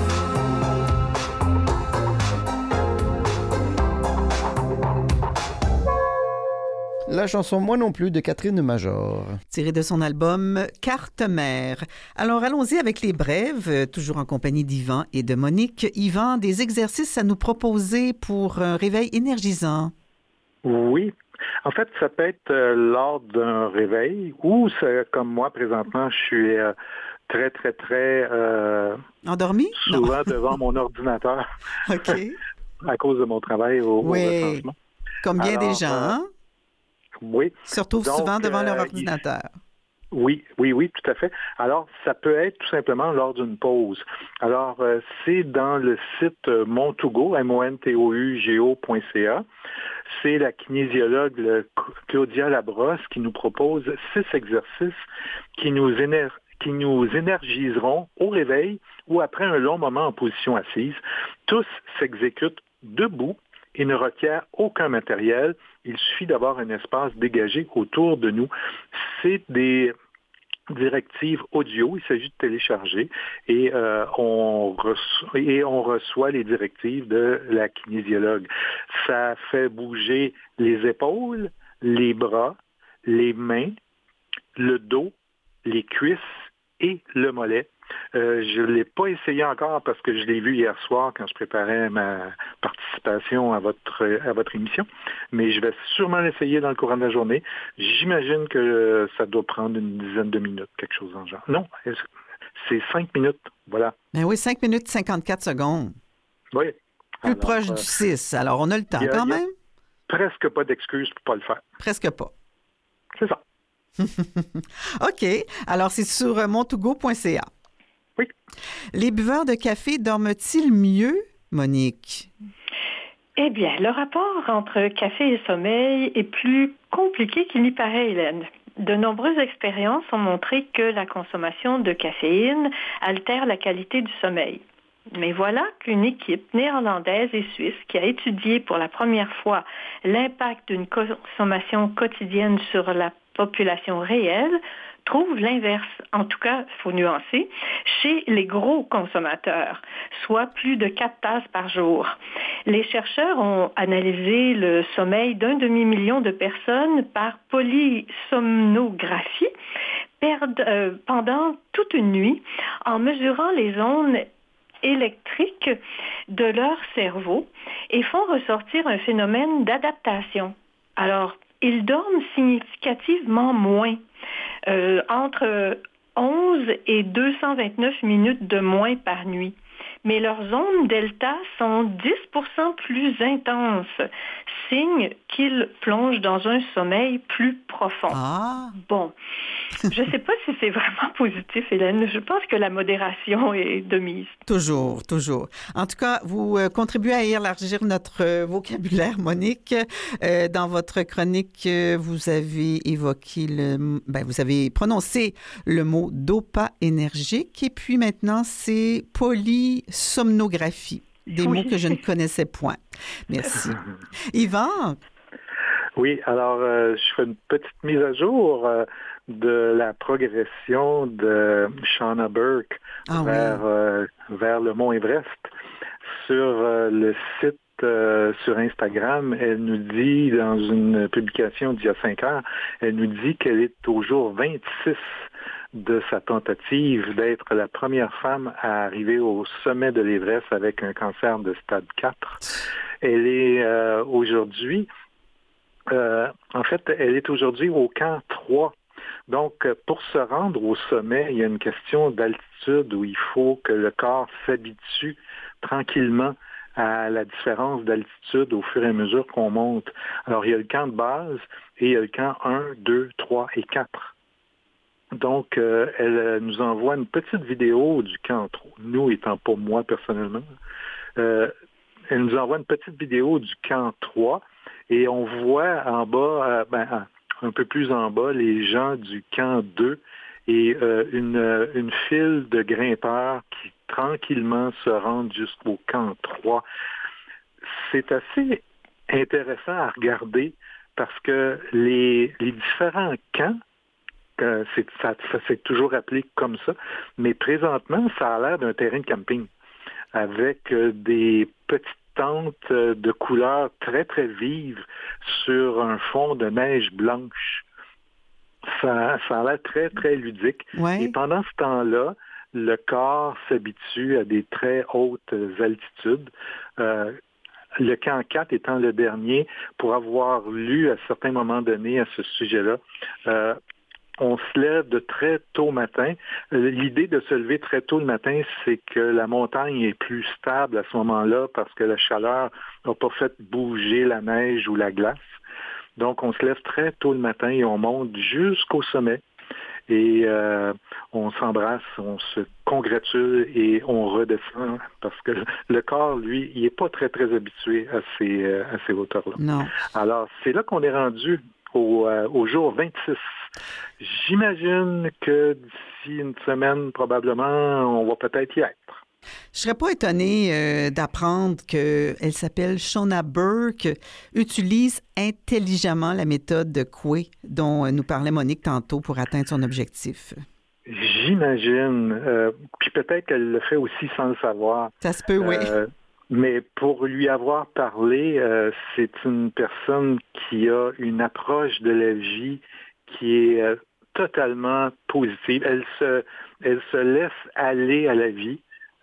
S3: La chanson Moi non plus de Catherine Major.
S2: Tiré de son album Carte mère. Alors, allons-y avec les brèves, toujours en compagnie d'Yvan et de Monique. Yvan, des exercices à nous proposer pour un réveil énergisant.
S5: Oui. En fait, ça peut être lors d'un réveil ou, comme moi, présentement, je suis très, très, très
S2: Endormi?
S5: souvent devant mon ordinateur
S2: OK.
S5: à cause de mon travail au
S2: Oui.
S5: recensement.
S2: Comme bien
S5: Alors,
S2: des gens, hein?
S5: Oui.
S2: Se retrouvent
S5: Donc,
S2: souvent devant leur ordinateur.
S5: Oui, tout à fait. Alors, ça peut être tout simplement lors d'une pause. Alors, c'est dans le site Montougo, montougo.ca. C'est la kinésiologue Claudia Labrosse qui nous propose 6 exercices qui nous énergiseront au réveil ou après un long moment en position assise. Tous s'exécutent debout et ne requièrent aucun matériel. Il suffit d'avoir un espace dégagé autour de nous. C'est des directives audio, il s'agit de télécharger et on reçoit les directives de la kinésiologue. Ça fait bouger les épaules, les bras, les mains, le dos, les cuisses et le mollet. Je ne l'ai pas essayé encore parce que je l'ai vu hier soir quand je préparais ma participation à votre émission, mais je vais sûrement l'essayer dans le courant de la journée. J'imagine que ça doit prendre une dizaine de minutes, quelque chose en genre. Non, c'est 5 minutes, voilà.
S2: Ben oui, 5 minutes 54 secondes.
S5: Oui.
S2: Plus proche du 6, alors on a le temps quand même.
S5: Presque pas d'excuses pour ne pas le faire.
S2: Presque pas.
S5: C'est ça.
S2: OK. Alors, c'est sur montougo.ca.
S5: Oui.
S2: Les buveurs de café dorment-ils mieux, Monique?
S4: Eh bien, le rapport entre café et sommeil est plus compliqué qu'il n'y paraît, Hélène. De nombreuses expériences ont montré que la consommation de caféine altère la qualité du sommeil. Mais voilà qu'une équipe néerlandaise et suisse qui a étudié pour la première fois l'impact d'une consommation quotidienne sur la population réelle trouve l'inverse, en tout cas, il faut nuancer, chez les gros consommateurs, soit plus de 4 tasses par jour. Les chercheurs ont analysé le sommeil d'1 demi-million de personnes par polysomnographie pendant toute une nuit en mesurant les ondes électriques de leur cerveau et font ressortir un phénomène d'adaptation. Alors, ils dorment significativement moins, entre 11 et 229 minutes de moins par nuit. mais leurs ondes delta sont 10% plus intenses, signe qu'ils plongent dans un sommeil plus profond.
S2: Ah!
S4: Bon, je ne sais pas si c'est vraiment positif, Hélène. Je pense que la modération est de mise.
S2: Toujours, toujours. En tout cas, vous contribuez à élargir notre vocabulaire, Monique. Dans votre chronique, vous avez évoqué vous avez prononcé le mot dopa-énergique et puis maintenant, c'est polysomnographie. Des mots que je ne connaissais point. Merci. Yvan?
S5: Oui, alors je fais une petite mise à jour de la progression de Shauna Burke vers le mont Everest. Sur le site sur Instagram, elle nous dit, dans une publication d'il y a 5 heures, elle nous dit qu'elle est au jour 26 de sa tentative d'être la première femme à arriver au sommet de l'Everest avec un cancer de stade 4. Elle est aujourd'hui, elle est aujourd'hui au camp 3. Donc, pour se rendre au sommet, il y a une question d'altitude où il faut que le corps s'habitue tranquillement à la différence d'altitude au fur et à mesure qu'on monte. Alors, il y a le camp de base et il y a le camp 1, 2, 3 et 4. Donc, elle nous envoie une petite vidéo du camp 3. Nous, étant pas moi personnellement, elle nous envoie une petite vidéo du camp 3 et on voit en bas, un peu plus en bas, les gens du camp 2 et une file de grimpeurs qui tranquillement se rendent jusqu'au camp 3. C'est assez intéressant à regarder parce que les différents camps, c'est toujours appelé comme ça, mais présentement, ça a l'air d'un terrain de camping avec des petites tentes de couleurs très, très vives sur un fond de neige blanche. Ça a l'air très, très ludique.
S2: Ouais.
S5: Et pendant ce temps-là, le corps s'habitue à des très hautes altitudes. Le camp 4 étant le dernier, pour avoir lu à certains moments donnés à ce sujet-là, on se lève de très tôt matin. L'idée de se lever très tôt le matin, c'est que la montagne est plus stable à ce moment-là parce que la chaleur n'a pas fait bouger la neige ou la glace. Donc, on se lève très tôt le matin et on monte jusqu'au sommet. Et on s'embrasse, on se congratule et on redescend parce que le corps, lui, il n'est pas très, très habitué à ces hauteurs-là.
S2: Non.
S5: Alors, c'est là qu'on est rendu au jour 26. J'imagine que d'ici une semaine, probablement, on va peut-être y être.
S2: Je serais pas étonnée d'apprendre qu'elle s'appelle Shauna Burke, utilise intelligemment la méthode de Coué dont nous parlait Monique tantôt pour atteindre son objectif.
S5: J'imagine. Puis peut-être qu'elle le fait aussi sans le savoir.
S2: Ça se peut, oui.
S5: Mais pour lui avoir parlé, c'est une personne qui a une approche de la vie qui est totalement positive. Elle se laisse aller à la vie.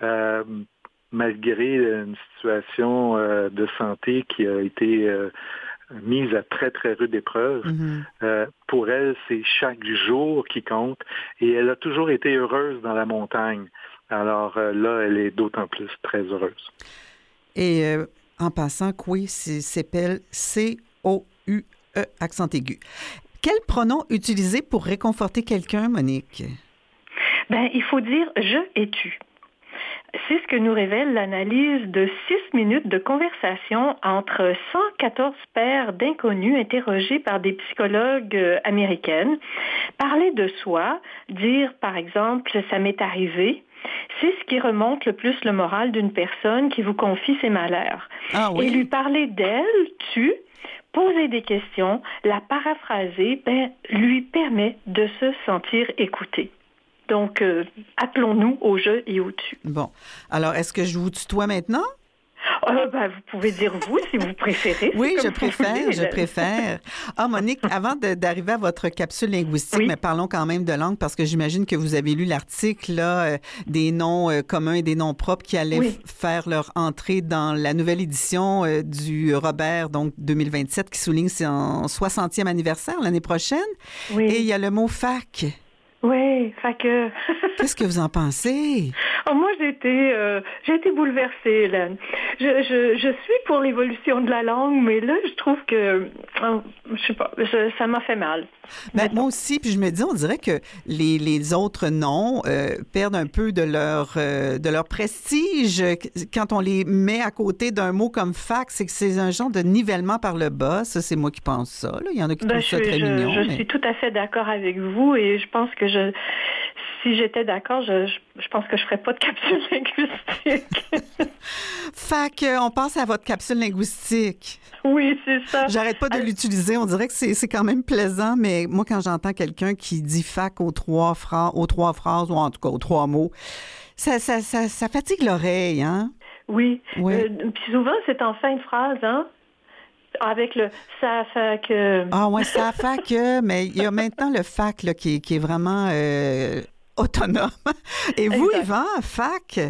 S5: Malgré une situation de santé qui a été mise à très, très rude épreuve. Mm-hmm. Pour elle, c'est chaque jour qui compte et elle a toujours été heureuse dans la montagne. Alors là, elle est d'autant plus très heureuse.
S2: Et en passant, Coué s'appelle C-O-U-E, accent aigu. Quel pronom utiliser pour réconforter quelqu'un, Monique?
S4: Il faut dire « je » et « tu ». C'est ce que nous révèle l'analyse de 6 minutes de conversation entre 114 paires d'inconnus interrogés par des psychologues américaines. Parler de soi, dire par exemple « ça m'est arrivé », c'est ce qui remonte le plus le moral d'une personne qui vous confie ses malheurs.
S2: Ah oui?
S4: Et lui parler d'elle, tu, poser des questions, la paraphraser, lui permet de se sentir écouté. Donc, appelons-nous au je et au tu.
S2: Bon. Alors, est-ce que je vous tutoie maintenant?
S4: Vous pouvez dire vous si vous préférez.
S2: Oui, je préfère. Ah, Monique, avant d'arriver à votre capsule linguistique,
S4: oui.
S2: Mais parlons quand même de langue parce que j'imagine que vous avez lu l'article là, des noms communs et des noms propres qui allaient faire leur entrée dans la nouvelle édition du Robert, donc 2027, qui souligne son 60e anniversaire l'année prochaine.
S4: Oui.
S2: Et il y a le mot fac.
S4: Oui, fac.
S2: Qu'est-ce que vous en pensez?
S4: Oh, moi, j'ai été bouleversée, Hélène. Je suis pour l'évolution de la langue, mais là, je trouve que, je sais pas, ça m'a fait mal.
S2: Ben, moi aussi, puis je me dis, on dirait que les autres noms perdent un peu de leur prestige quand on les met à côté d'un mot comme fac. C'est que c'est un genre de nivellement par le bas. Ça, c'est moi qui pense ça. Là. Il y en a qui trouvent ça très mignon.
S4: Je suis tout à fait d'accord avec vous et je pense que si j'étais d'accord, je pense que je ferais pas de capsule linguistique.
S2: Fac, on passe à votre capsule linguistique.
S4: Oui, c'est ça.
S2: J'arrête pas de l'utiliser. On dirait que c'est quand même plaisant, mais moi, quand j'entends quelqu'un qui dit fac aux trois phrases, ou en tout cas aux 3 mots, ça fatigue l'oreille, hein?
S4: Oui.
S2: Oui.
S4: Puis souvent, c'est en fin de phrase, hein? Avec le ça fac.
S2: Ah ouais, ça fac, mais il y a maintenant le fac là, qui est vraiment autonome. Et vous,
S4: Exact.
S2: Yvan, fac?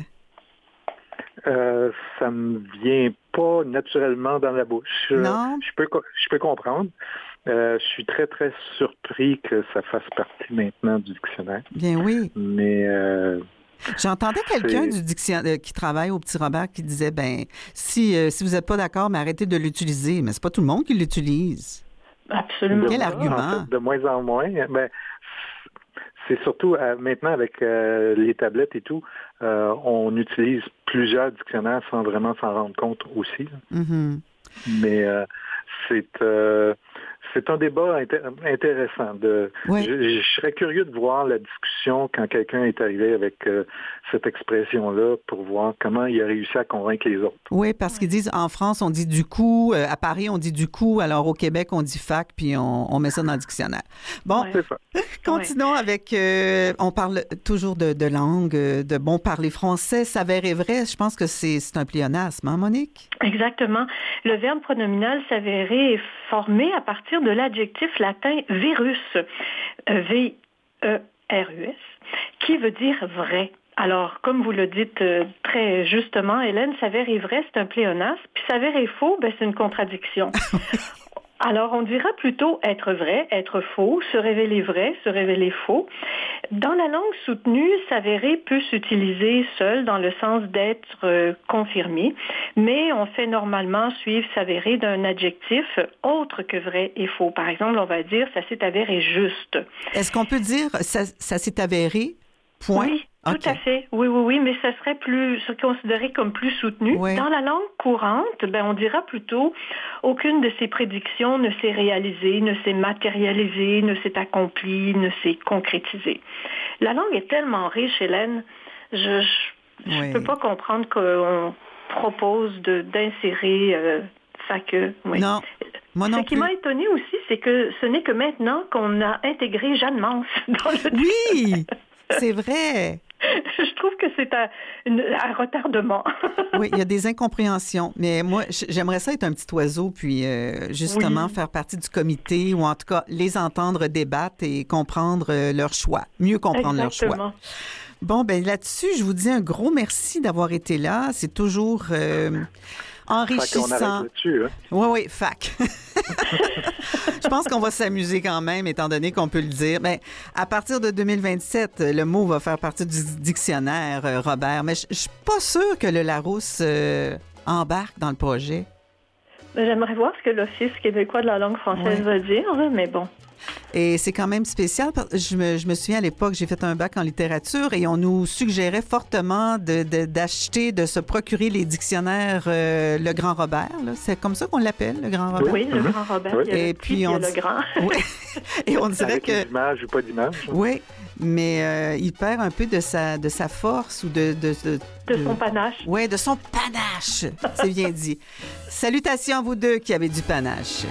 S5: Ça me vient pas naturellement dans la bouche.
S2: Non.
S5: Je peux comprendre. Je suis très, très surpris que ça fasse partie maintenant du dictionnaire.
S2: Bien oui.
S5: Mais
S2: J'entendais quelqu'un du dictionnaire qui travaille au Petit Robert qui disait, ben si vous n'êtes pas d'accord, mais arrêtez de l'utiliser. Mais c'est pas tout le monde qui l'utilise.
S4: Absolument.
S2: Quel
S4: pas.
S2: argument?
S5: en fait, de moins en moins. Ben, c'est surtout maintenant avec les tablettes et tout, on utilise plusieurs dictionnaires sans vraiment s'en rendre compte aussi. Là.
S2: Mhm.
S5: Mais c'est un débat intéressant.
S2: Oui.
S5: Je serais curieux de voir la discussion quand quelqu'un est arrivé avec cette expression-là pour voir comment il a réussi à convaincre les autres.
S2: Oui, parce qu'ils disent en France, on dit du coup, à Paris, on dit du coup, alors au Québec, on dit fac, puis on met ça dans le dictionnaire. Bon,
S4: Ouais.
S5: C'est ça.
S2: continuons avec, on parle toujours de langue, de bon parler français, s'avérer vrai. Je pense que c'est un pléonasme, hein, Monique?
S4: Exactement. Le verbe pronominal s'avérer est formé à partir de l'adjectif latin virus, V-E-R-U-S, qui veut dire vrai. Alors, comme vous le dites très justement, Hélène, s'avérer vrai, c'est un pléonasme, puis s'avérer faux, ben, c'est une contradiction. Alors, on dira plutôt être vrai, être faux, se révéler vrai, se révéler faux. Dans la langue soutenue, s'avérer peut s'utiliser seul dans le sens d'être confirmé, mais on fait normalement suivre s'avérer d'un adjectif autre que vrai et faux. Par exemple, on va dire ça s'est avéré juste.
S2: Est-ce qu'on peut dire ça s'est avéré? Point?
S4: Oui,
S2: OK.
S4: tout à fait. Oui, mais ça serait considéré comme plus soutenu.
S2: Oui.
S4: Dans la langue courante, ben, on dira plutôt aucune de ces prédictions ne s'est réalisée, ne s'est matérialisée, ne s'est accomplie, ne s'est concrétisée. La langue est tellement riche, Hélène, je
S2: Oui.
S4: peux pas comprendre qu'on propose d'insérer oui.
S2: Non, moi non
S4: Ce qui
S2: plus.
S4: m'a étonnée aussi, c'est que ce n'est que maintenant qu'on a intégré Jeanne Mance dans le
S2: Oui, c'est vrai.
S4: Je trouve que c'est un retardement.
S2: Oui, il y a des incompréhensions. Mais moi, j'aimerais ça être un petit oiseau, puis justement
S4: Oui.
S2: faire partie du comité, ou en tout cas les entendre débattre et comprendre leur choix, mieux comprendre leur choix.
S4: Exactement.
S2: Bon, ben là-dessus, je vous dis un gros merci d'avoir été là. C'est toujours
S5: Fait qu'on
S2: enrichissant.
S5: arrête là-dessus. Hein?
S2: Oui, fac. Je pense qu'on va s'amuser quand même, étant donné qu'on peut le dire. Mais à partir de 2027, le mot va faire partie du dictionnaire, Robert. Mais je suis pas sûre que le Larousse embarque dans le projet.
S4: J'aimerais voir ce que l'Office québécois de la langue française va dire, mais bon.
S2: Et c'est quand même spécial. Je me souviens à l'époque, j'ai fait un bac en littérature et on nous suggérait fortement d'acheter, de se procurer les dictionnaires Le Grand Robert. là. C'est comme ça qu'on l'appelle, Le Grand Robert.
S4: Oui, le Grand Robert,
S5: Oui.
S4: il y a
S2: Et
S4: le
S2: puis,
S4: petit, il y a
S2: on
S4: le
S2: dit-
S4: grand.
S2: Oui. Et on dirait
S5: Avec
S2: que...
S5: une image ou pas d'image.
S2: Oui, mais il perd un peu de sa force ou
S4: De son panache.
S2: Oui, de son panache. C'est bien dit. Salutations à vous deux qui avez du panache.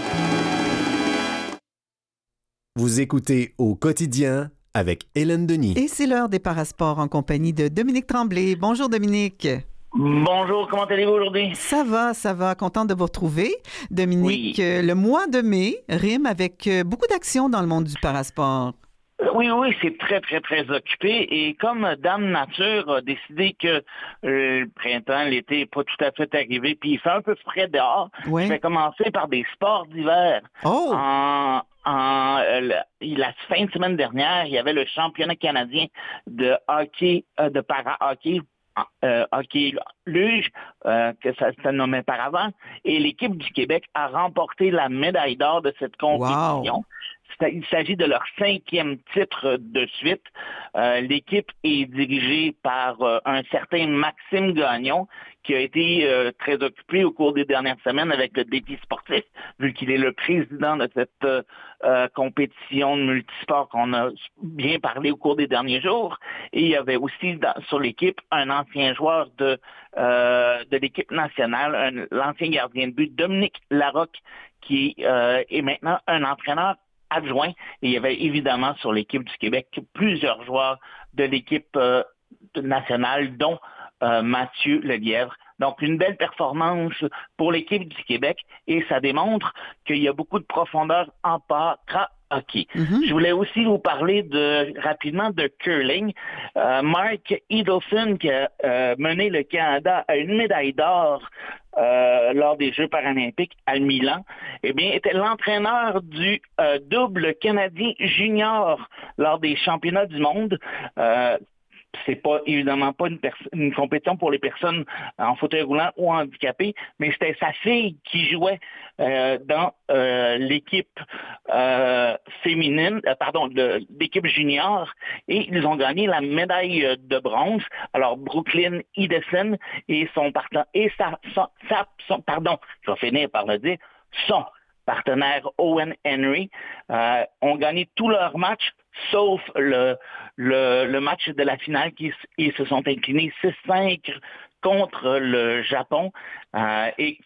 S8: Vous écoutez Au quotidien avec Hélène Denis.
S2: Et c'est l'heure des parasports en compagnie de Dominique Tremblay. Bonjour Dominique.
S9: Bonjour, comment allez-vous aujourd'hui?
S2: Ça va. Contente de vous retrouver. Dominique,
S9: Oui.
S2: le mois de mai rime avec beaucoup d'actions dans le monde du parasport.
S9: Oui, c'est très, très, très occupé. Et comme Dame Nature a décidé que le printemps, l'été n'est pas tout à fait arrivé, puis il fait un peu frais dehors,
S2: Ouais.
S9: je vais commencer par des sports d'hiver.
S2: Oh!
S9: En la fin de semaine dernière, il y avait le championnat canadien de hockey, de para-hockey, hockey luge, que ça se nommait par avant, et l'équipe du Québec a remporté la médaille d'or de cette compétition.
S2: Wow.
S9: Il s'agit de leur 5e titre de suite. L'équipe est dirigée par un certain Maxime Gagnon, qui a été très occupé au cours des dernières semaines avec le défi sportif, vu qu'il est le président de cette compétition de multisport qu'on a bien parlé au cours des derniers jours. Et il y avait aussi sur l'équipe un ancien joueur de l'équipe nationale, l'ancien gardien de but, Dominique Larocque, qui est maintenant un entraîneur adjoint. Et il y avait évidemment sur l'équipe du Québec plusieurs joueurs de l'équipe nationale, dont Mathieu Lelièvre. Donc, une belle performance pour l'équipe du Québec et ça démontre qu'il y a beaucoup de profondeur en para-hockey. Je voulais aussi vous parler rapidement de curling. Mark Edelson, qui a mené le Canada à une médaille d'or lors des Jeux paralympiques à Milan, eh bien, était l'entraîneur du double canadien junior lors des championnats du monde. C'est pas évidemment pas une compétition pour les personnes en fauteuil roulant ou handicapées, mais c'était sa fille qui jouait dans l'équipe féminine, l'équipe junior, et ils ont gagné la médaille de bronze. Alors Brooklyn Idesen et son partenaire Owen Henry ont gagné tous leurs matchs, sauf le match de la finale ils se sont inclinés 6-5 contre le Japon. Et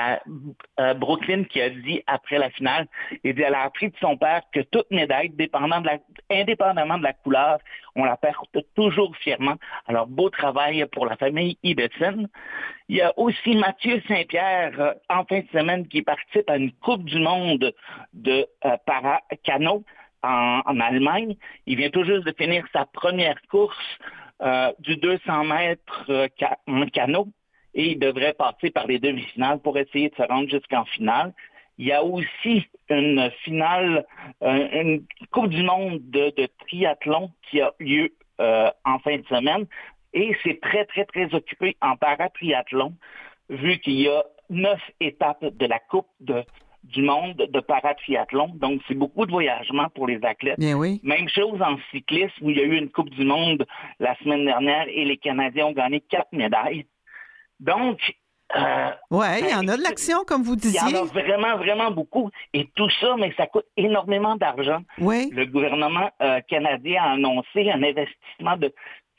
S9: Brooklyn qui a dit après la finale, elle a appris de son père que toute médaille, indépendamment de la couleur, on la porte toujours fièrement. Alors, beau travail pour la famille Ibbetson. Il y a aussi Mathieu Saint-Pierre, en fin de semaine, qui participe à une Coupe du monde de para-canot en Allemagne. Il vient tout juste de finir sa première course du 200 mètres en canot et il devrait passer par les demi-finales pour essayer de se rendre jusqu'en finale. Il y a aussi une finale, une Coupe du monde de triathlon qui a lieu en fin de semaine et c'est très, très, très occupé en paratriathlon vu qu'il y a 9 étapes de la Coupe du monde de paratriathlon. Donc, c'est beaucoup de voyagement pour les athlètes.
S2: Bien oui.
S9: Même chose en cyclisme, où il y a eu une Coupe du monde la semaine dernière et les Canadiens ont gagné 4 médailles. Donc,
S2: oui, il y en a de l'action, comme vous disiez.
S9: Il y en a vraiment, vraiment beaucoup. Et tout ça, mais ça coûte énormément d'argent.
S2: Oui.
S9: Le gouvernement canadien a annoncé un investissement de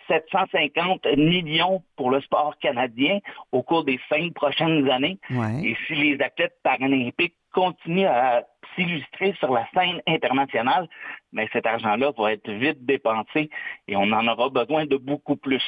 S9: 750 millions pour le sport canadien au cours des 5 prochaines années.
S2: Ouais.
S9: Et si les athlètes paralympiques continuent à s'illustrer sur la scène internationale, mais cet argent-là va être vite dépensé et on en aura besoin de beaucoup plus.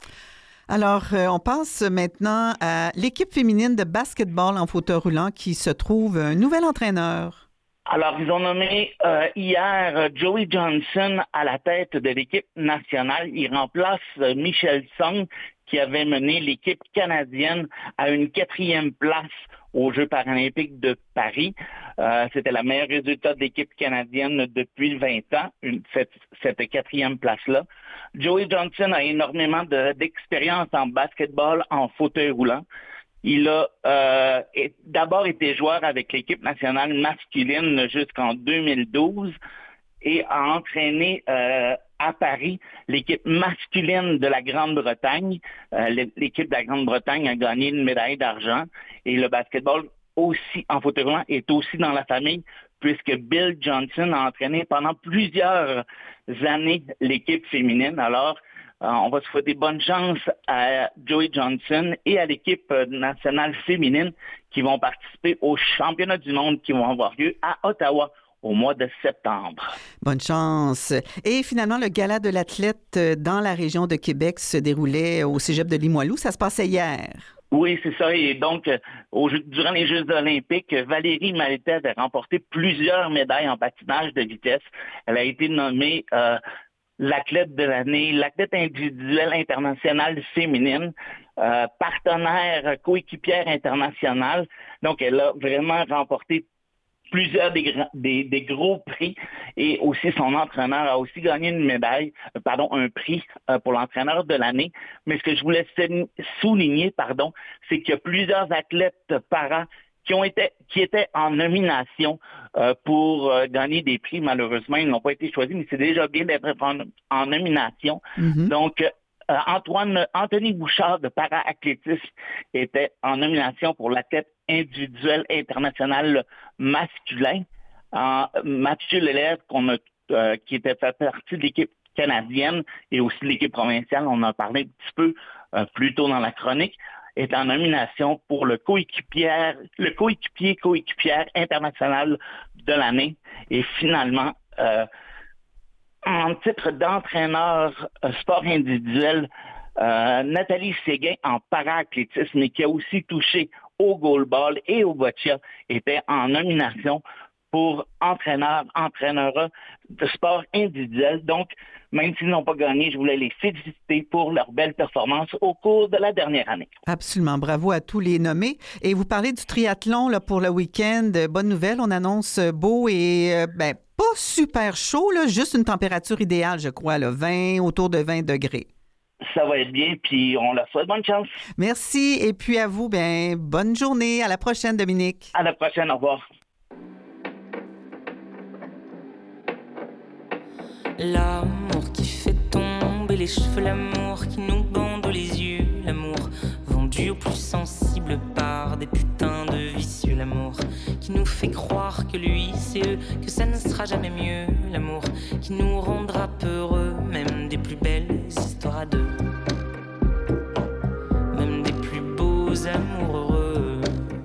S2: Alors, on passe maintenant à l'équipe féminine de basketball en fauteuil roulant qui se trouve un nouvel entraîneur.
S9: Alors, ils ont nommé hier Joey Johnson à la tête de l'équipe nationale. Il remplace Michel Song, qui avait mené l'équipe canadienne à une 4e place aux Jeux paralympiques de Paris. C'était le meilleur résultat de l'équipe canadienne depuis 20 ans, cette 4e place-là. Joey Johnson a énormément d'expérience en basketball en fauteuil roulant. Il a d'abord été joueur avec l'équipe nationale masculine jusqu'en 2012 et a entraîné à Paris l'équipe masculine de la Grande-Bretagne. L'équipe de la Grande-Bretagne a gagné une médaille d'argent et le basketball aussi en fauteuil roulant est aussi dans la famille puisque Bill Johnson a entraîné pendant plusieurs années l'équipe féminine. Alors, on va souhaiter bonne chance à Joey Johnson et à l'équipe nationale féminine qui vont participer aux championnats du monde qui vont avoir lieu à Ottawa au mois de septembre.
S2: Bonne chance. Et finalement, le gala de l'athlète dans la région de Québec se déroulait au cégep de Limoilou. Ça se passait hier.
S9: Oui, c'est ça. Et donc, durant les Jeux olympiques, Valérie Maltais avait remporté plusieurs médailles en patinage de vitesse. Elle a été nommée l'athlète de l'année, l'athlète individuelle internationale féminine, partenaire, coéquipière internationale. Donc, elle a vraiment remporté plusieurs des gros prix et aussi son entraîneur a aussi gagné un prix pour l'entraîneur de l'année. Mais ce que je voulais souligner, c'est qu'il y a plusieurs athlètes para qui étaient en nomination pour gagner des prix. Malheureusement, ils n'ont pas été choisis, mais c'est déjà bien d'être en nomination. Mm-hmm. Donc, Anthony Bouchard de para-athlétisme était en nomination pour l'athlète individuel international masculin. Mathieu Lelève, qui était fait partie de l'équipe canadienne et aussi de l'équipe provinciale, on en a parlé un petit peu plus tôt dans la chronique, est en nomination pour le coéquipier international de l'année. Et finalement, en titre d'entraîneur sport individuel, Nathalie Séguin en para-athlétisme, mais qui a aussi touché au goalball et au boccia, était en nomination pour entraîneur de sport individuel. Donc, même s'ils n'ont pas gagné, je voulais les féliciter pour leur belle performance au cours de la dernière année.
S2: Absolument. Bravo à tous les nommés. Et vous parlez du triathlon là, pour le week-end. Bonne nouvelle, on annonce beau et pas super chaud, là, juste une température idéale, je crois, là, autour de 20 degrés.
S9: Ça va être bien, puis on leur souhaite bonne chance.
S2: Merci. Et puis à vous, bonne journée. À la prochaine, Dominique.
S9: À la prochaine. Au revoir.
S10: L'amour qui fait tomber les cheveux, l'amour qui nous bande les yeux, l'amour vendu aux plus sensibles par des putains de vicieux, l'amour qui nous fait croire que lui c'est eux, que ça ne sera jamais mieux, l'amour qui nous rendra peureux, même des plus belles histoires à deux, même des plus beaux amours heureux.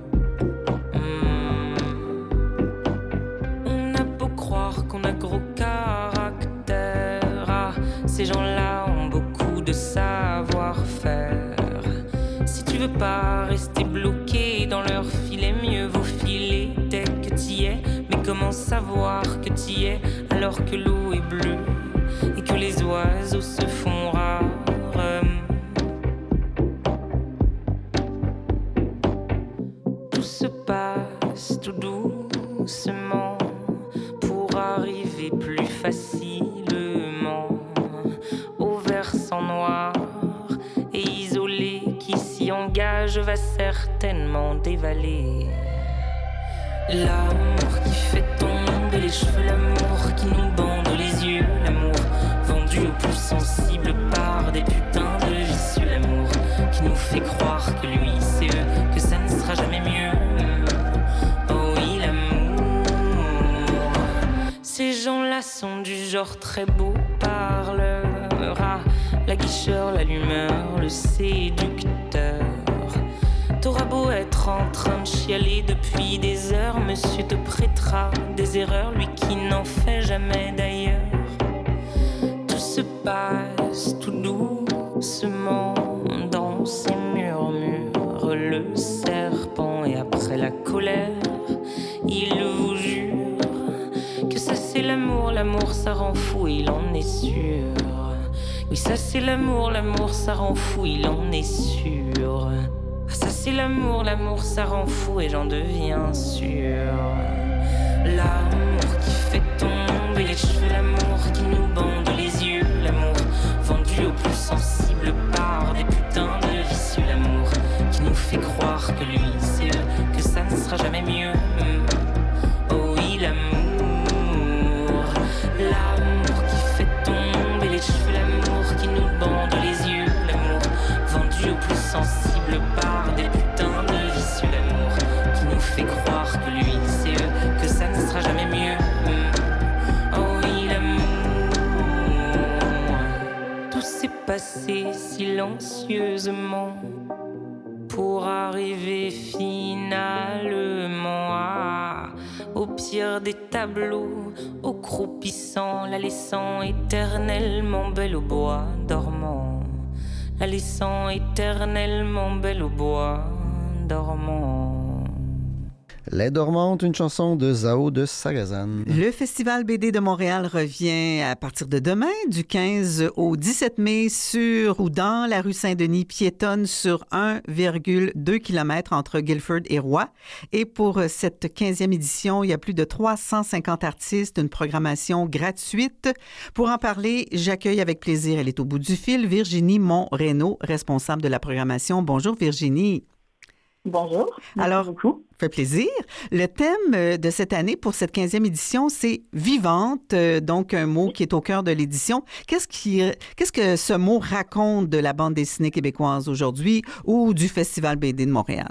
S10: On a beau croire qu'on a gros caractère, ces gens-là ont beaucoup de savoir-faire. Si tu veux pas rester bloqué dans leur filet, mieux vaut filer dès que t'y es. Mais comment savoir que t'y es alors que l'eau est bleue et que les oiseaux se font rares? Tout se passe tout doucement pour arriver plus facilement au versant noir et isolé qui s'y engage va certainement dévaler. L'amour qui fait tomber les cheveux, l'amour qui nous bande les yeux, l'amour vendu aux plus sensibles par des putains de vicieux, l'amour qui nous fait croire que lui c'est eux, que ça ne sera jamais mieux. Oh oui, l'amour. Ces gens-là sont du genre très beau parleur, l'aguicheur, l'allumeur, le séducteur. T'auras beau être en train de chialer depuis des heures, monsieur te prêtera des erreurs, lui qui n'en fait jamais d'ailleurs. Tout se passe tout doucement dans ses murmures, le serpent, et après la colère, il vous jure que ça c'est l'amour, l'amour ça rend fou, il en est sûr. Oui, ça c'est l'amour, l'amour ça rend fou, il en est sûr. Ah, ça c'est l'amour, l'amour ça rend fou et j'en deviens sûr. L'amour qui fait tomber les cheveux, l'amour qui nous bande les yeux, l'amour vendu aux plus sensibles par des putains de vicieux, l'amour qui nous fait croire que lui c'est eux, que ça ne sera jamais mieux. Oh oui, l'amour, l'amour qui fait tomber les cheveux, l'amour qui nous bande les yeux, l'amour vendu aux plus sensibles par des putains de vicieux, l'amour qui nous fait croire que lui c'est eux, que ça ne sera jamais mieux. Oh oui, l'amour. Tout s'est passé silencieusement pour arriver finalement au pire des tableaux, au croupissant, la laissant éternellement belle au bois dormant, la laissant éternellement belle au bois dormant.
S3: Les Dormantes, une chanson de Zao de Sagazan.
S2: Le Festival BD de Montréal revient à partir de demain, du 15 au 17 mai, sur ou dans la rue Saint-Denis, piétonne sur 1,2 km entre Guilford et Roy. Et pour cette 15e édition, il y a plus de 350 artistes, une programmation gratuite. Pour en parler, j'accueille avec plaisir, elle est au bout du fil, Virginie Monreno, responsable de la programmation. Bonjour Virginie.
S11: Bonjour.
S2: Alors,
S11: beaucoup.
S2: Fait plaisir. Le thème de cette année pour cette 15e édition, c'est vivante, donc un mot qui est au cœur de l'édition. Qu'est-ce que ce mot raconte de la bande dessinée québécoise aujourd'hui ou du Festival BD de Montréal?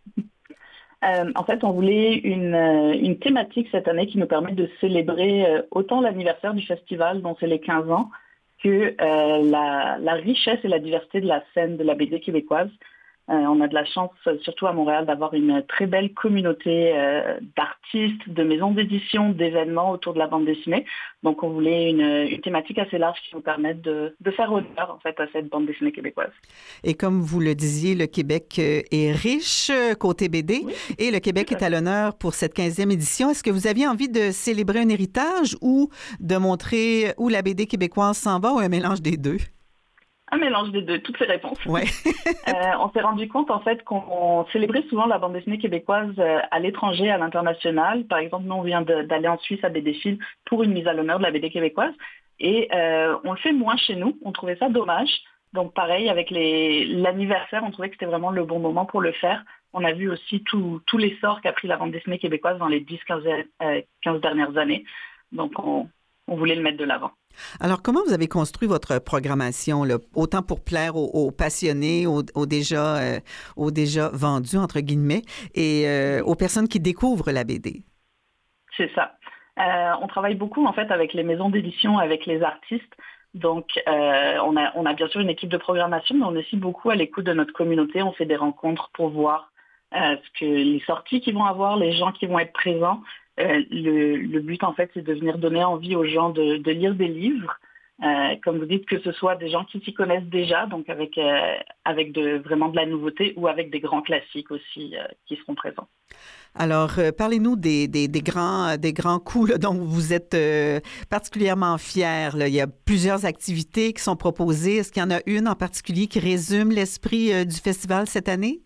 S11: En fait, on voulait une thématique cette année qui nous permet de célébrer autant l'anniversaire du festival, dont c'est les 15 ans, que la richesse et la diversité de la scène de la BD québécoise. On a de la chance, surtout à Montréal, d'avoir une très belle communauté d'artistes, de maisons d'édition, d'événements autour de la bande dessinée. Donc, on voulait une thématique assez large qui nous permette de faire honneur, en fait, à cette bande dessinée québécoise.
S2: Et comme vous le disiez, le Québec est riche côté BD, oui, et le Québec est à l'honneur pour cette 15e édition. Est-ce que vous aviez envie de célébrer un héritage ou de montrer où la BD québécoise s'en va ou un mélange des deux?
S11: Un mélange des deux, toutes ces réponses.
S2: Ouais.
S11: On s'est rendu compte en fait qu'on célébrait souvent la bande dessinée québécoise à l'étranger, à l'international. Par exemple, nous on vient d'aller en Suisse à BDfil pour une mise à l'honneur de la BD québécoise. Et on le fait moins chez nous. On trouvait ça dommage. Donc pareil, avec l'anniversaire, on trouvait que c'était vraiment le bon moment pour le faire. On a vu aussi tout l'essor qu'a pris la bande dessinée québécoise dans les 10-15 dernières années. Donc on voulait le mettre de l'avant.
S2: Alors, comment vous avez construit votre programmation, là, autant pour plaire aux passionnés, aux déjà vendus, entre guillemets, et aux personnes qui découvrent la BD?
S11: C'est ça. On travaille beaucoup, en fait, avec les maisons d'édition, avec les artistes. Donc, on a bien sûr une équipe de programmation, mais on est aussi beaucoup à l'écoute de notre communauté. On fait des rencontres pour voir les sorties qu'ils vont avoir, les gens qui vont être présents. Le but, en fait, c'est de venir donner envie aux gens de lire des livres. Comme vous dites, que ce soit des gens qui s'y connaissent déjà, donc avec vraiment de la nouveauté, ou avec des grands classiques aussi qui seront présents.
S2: Alors, parlez-nous des grands coups là, dont vous êtes particulièrement fiers. Là. Il y a plusieurs activités qui sont proposées. Est-ce qu'il y en a une en particulier qui résume l'esprit du festival cette année?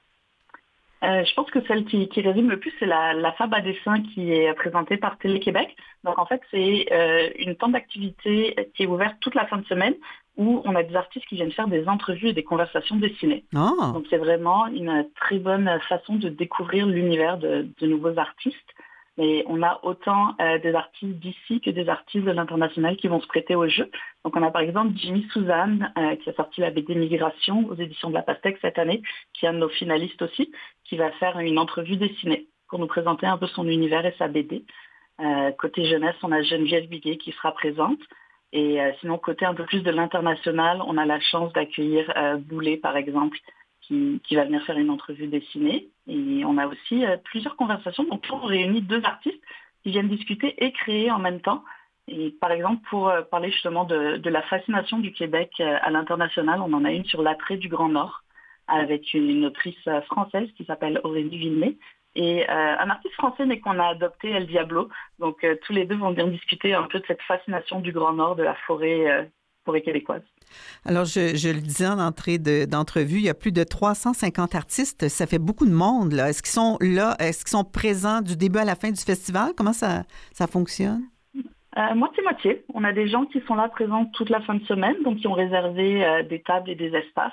S11: Je pense que celle qui résume le plus, c'est la Fab à dessin qui est présentée par Télé-Québec. Donc, en fait, c'est une tente d'activité qui est ouverte toute la fin de semaine où on a des artistes qui viennent faire des entrevues et des conversations dessinées.
S2: Oh.
S11: Donc, c'est vraiment une très bonne façon de découvrir l'univers de nouveaux artistes. Mais on a autant des artistes d'ici que des artistes de l'international qui vont se prêter au jeu. Donc, on a par exemple Jimmy Suzanne qui a sorti la BD Migration aux éditions de La Pastèque cette année, qui est un de nos finalistes aussi, qui va faire une entrevue dessinée pour nous présenter un peu son univers et sa BD. Côté jeunesse, on a Geneviève Biguet qui sera présente. Et sinon, côté un peu plus de l'international, on a la chance d'accueillir Boulet, par exemple, qui va venir faire une entrevue dessinée. Et on a aussi plusieurs conversations. Donc, on réunit deux artistes qui viennent discuter et créer en même temps. Et par exemple, pour parler justement de la fascination du Québec à l'international, on en a une sur l'attrait du Grand Nord avec une autrice française qui s'appelle Aurélie Villeneuve et un artiste français mais qu'on a adopté, El Diablo. Donc, tous les deux vont venir discuter un peu de cette fascination du Grand Nord, de la forêt québécoise.
S2: Alors, je le disais en entrée d'entrevue, il y a plus de 350 artistes. Ça fait beaucoup de monde, là. Est-ce qu'ils sont là? Est-ce qu'ils sont présents du début à la fin du festival? Comment ça fonctionne?
S11: Moitié-moitié. On a des gens qui sont là présents toute la fin de semaine, donc qui ont réservé des tables et des espaces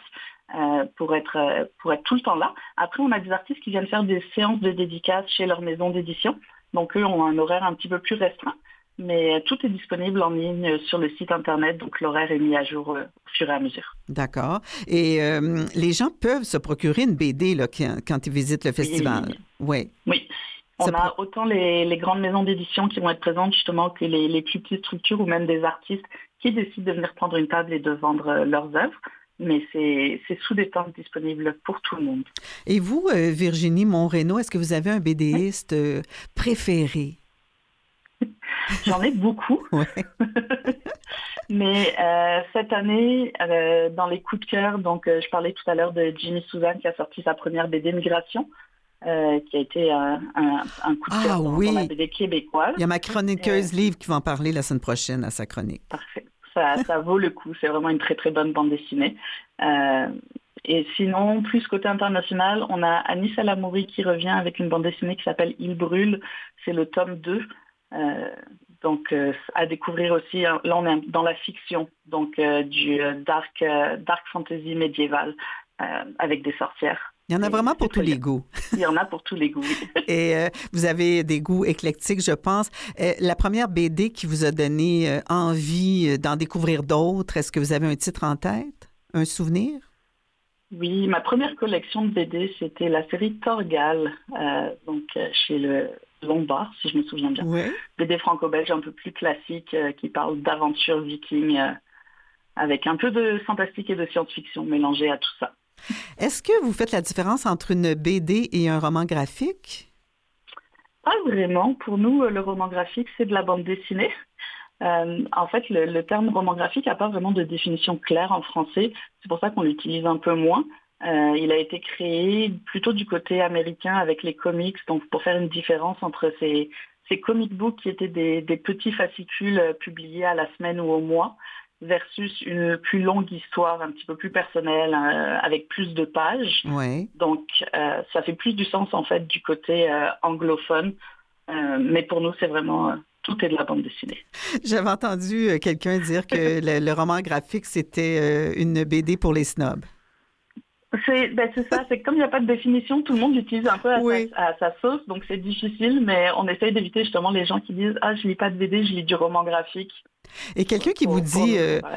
S11: pour être tout le temps là. Après, on a des artistes qui viennent faire des séances de dédicaces chez leur maison d'édition. Donc, eux ont un horaire un petit peu plus restreint. Mais tout est disponible en ligne sur le site Internet, donc l'horaire est mis à jour au fur et à mesure.
S2: D'accord. Et les gens peuvent se procurer une BD là, quand ils visitent le festival. Oui.
S11: Oui. On a autant les grandes maisons d'édition qui vont être présentes justement que les plus petites structures ou même des artistes qui décident de venir prendre une table et de vendre leurs œuvres. Mais c'est sous des tentes disponibles pour tout le monde.
S2: Et vous, Virginie Monreno, est-ce que vous avez un BDiste préféré?
S11: J'en ai beaucoup.
S2: Ouais.
S11: Mais cette année, dans les coups de cœur, donc je parlais tout à l'heure de Jimmy Suzanne qui a sorti sa première BD Migration. qui a été un coup de cœur dans la BD québécoise.
S2: Il y a ma chroniqueuse livre qui va en parler la semaine prochaine à sa chronique.
S11: Parfait. Ça vaut le coup. C'est vraiment une très, très bonne bande dessinée. Et sinon, plus côté international, on a Anis El-Amouri qui revient avec une bande dessinée qui s'appelle Il brûle. C'est le tome 2. Donc, à découvrir aussi, là on est dans la fiction, donc du dark fantasy médiéval avec des sorcières.
S2: Il y en a vraiment pour tous les goûts.
S11: Il y en a pour tous les goûts, oui.
S2: Et vous avez des goûts éclectiques, je pense. La première BD qui vous a donné envie d'en découvrir d'autres, est-ce que vous avez un titre en tête? Un souvenir?
S11: Oui, ma première collection de BD, c'était la série Torgal, donc chez le Lombard, si je me souviens bien.
S2: Ouais.
S11: BD franco-belge un peu plus classique qui parle d'aventure viking avec un peu de fantastique et de science-fiction mélangé à tout ça.
S2: Est-ce que vous faites la différence entre une BD et un roman graphique?
S11: Pas vraiment. Pour nous, le roman graphique, c'est de la bande dessinée. En fait, le terme roman graphique n'a pas vraiment de définition claire en français. C'est pour ça qu'on l'utilise un peu moins. Il a été créé plutôt du côté américain avec les comics, donc pour faire une différence entre ces comic books qui étaient des petits fascicules publiés à la semaine ou au mois, versus une plus longue histoire, un petit peu plus personnelle, avec plus de pages.
S2: Ouais.
S11: Donc, ça fait plus du sens, en fait, du côté anglophone. Mais pour nous, c'est vraiment... tout est de la bande dessinée.
S2: J'avais entendu quelqu'un dire que le roman graphique, c'était une BD pour les snobs.
S11: C'est ça, c'est que comme il n'y a pas de définition, tout le monde l'utilise un peu à sa sauce, donc c'est difficile, mais on essaye d'éviter justement les gens qui disent « Ah, je lis pas de BD, je lis du roman graphique ».
S2: Et quelqu'un qui vous dit...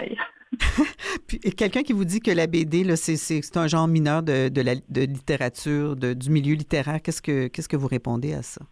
S2: quelqu'un qui vous dit que la BD, là, c'est un genre mineur de littérature, du milieu littéraire, qu'est-ce que vous répondez à ça?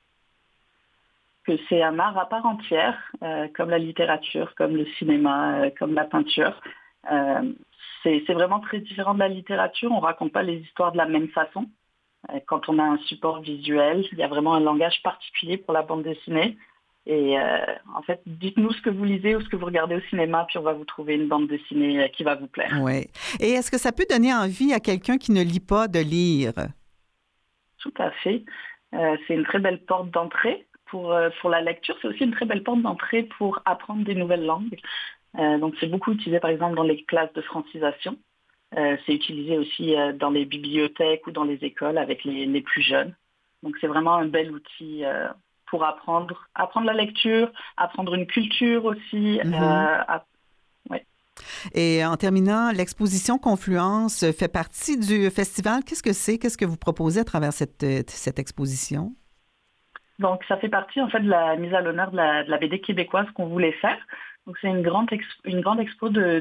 S11: Que c'est un art à part entière, comme la littérature, comme le cinéma, comme la peinture. C'est vraiment très différent de la littérature. On ne raconte pas les histoires de la même façon. Quand on a un support visuel, il y a vraiment un langage particulier pour la bande dessinée. Et en fait, dites-nous ce que vous lisez ou ce que vous regardez au cinéma, puis on va vous trouver une bande dessinée qui va vous plaire.
S2: Oui. Et est-ce que ça peut donner envie à quelqu'un qui ne lit pas de lire?
S11: Tout à fait. C'est une très belle porte d'entrée pour la lecture. C'est aussi une très belle porte d'entrée pour apprendre des nouvelles langues. Donc, c'est beaucoup utilisé, par exemple, dans les classes de francisation. C'est utilisé aussi dans les bibliothèques ou dans les écoles avec les plus jeunes. Donc, c'est vraiment un bel outil pour apprendre la lecture, apprendre une culture aussi. Ouais.
S2: Et en terminant, l'exposition Confluence fait partie du festival. Qu'est-ce que c'est? Qu'est-ce que vous proposez à travers cette exposition?
S11: Donc, ça fait partie, en fait, de la mise à l'honneur de la BD québécoise qu'on voulait faire. Donc, c'est une grande expo de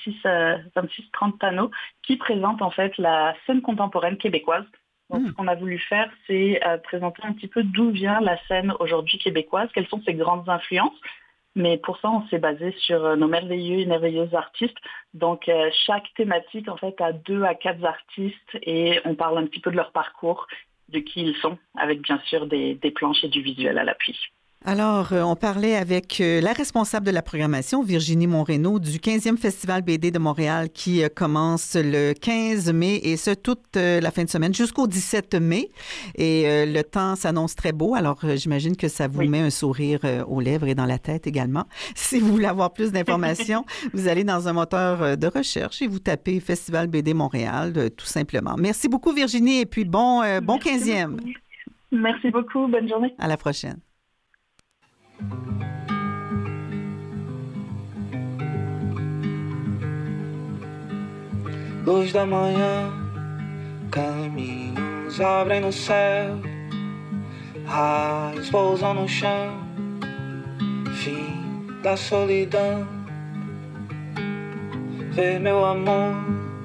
S11: 26-30 panneaux qui présente, en fait, la scène contemporaine québécoise. Donc, ce qu'on a voulu faire, c'est présenter un petit peu d'où vient la scène aujourd'hui québécoise, quelles sont ses grandes influences. Mais pour ça, on s'est basé sur nos merveilleux et merveilleuses artistes. Donc, chaque thématique, en fait, a 2 à 4 artistes et on parle un petit peu de leur parcours, de qui ils sont, avec bien sûr des planches et du visuel à l'appui.
S2: Alors, on parlait avec la responsable de la programmation, Virginie Monreynaud, du 15e Festival BD de Montréal qui commence le 15 mai et ce, toute la fin de semaine jusqu'au 17 mai. Et le temps s'annonce très beau, alors j'imagine que ça vous met un sourire aux lèvres et dans la tête également. Si vous voulez avoir plus d'informations, vous allez dans un moteur de recherche et vous tapez Festival BD Montréal, tout simplement. Merci beaucoup, Virginie, et puis bon 15e.
S11: Merci beaucoup, bonne journée.
S2: À la prochaine.
S12: Luz da manhã, caminhos abrem no céu, raios pousam no chão, fim da solidão. Vê meu amor,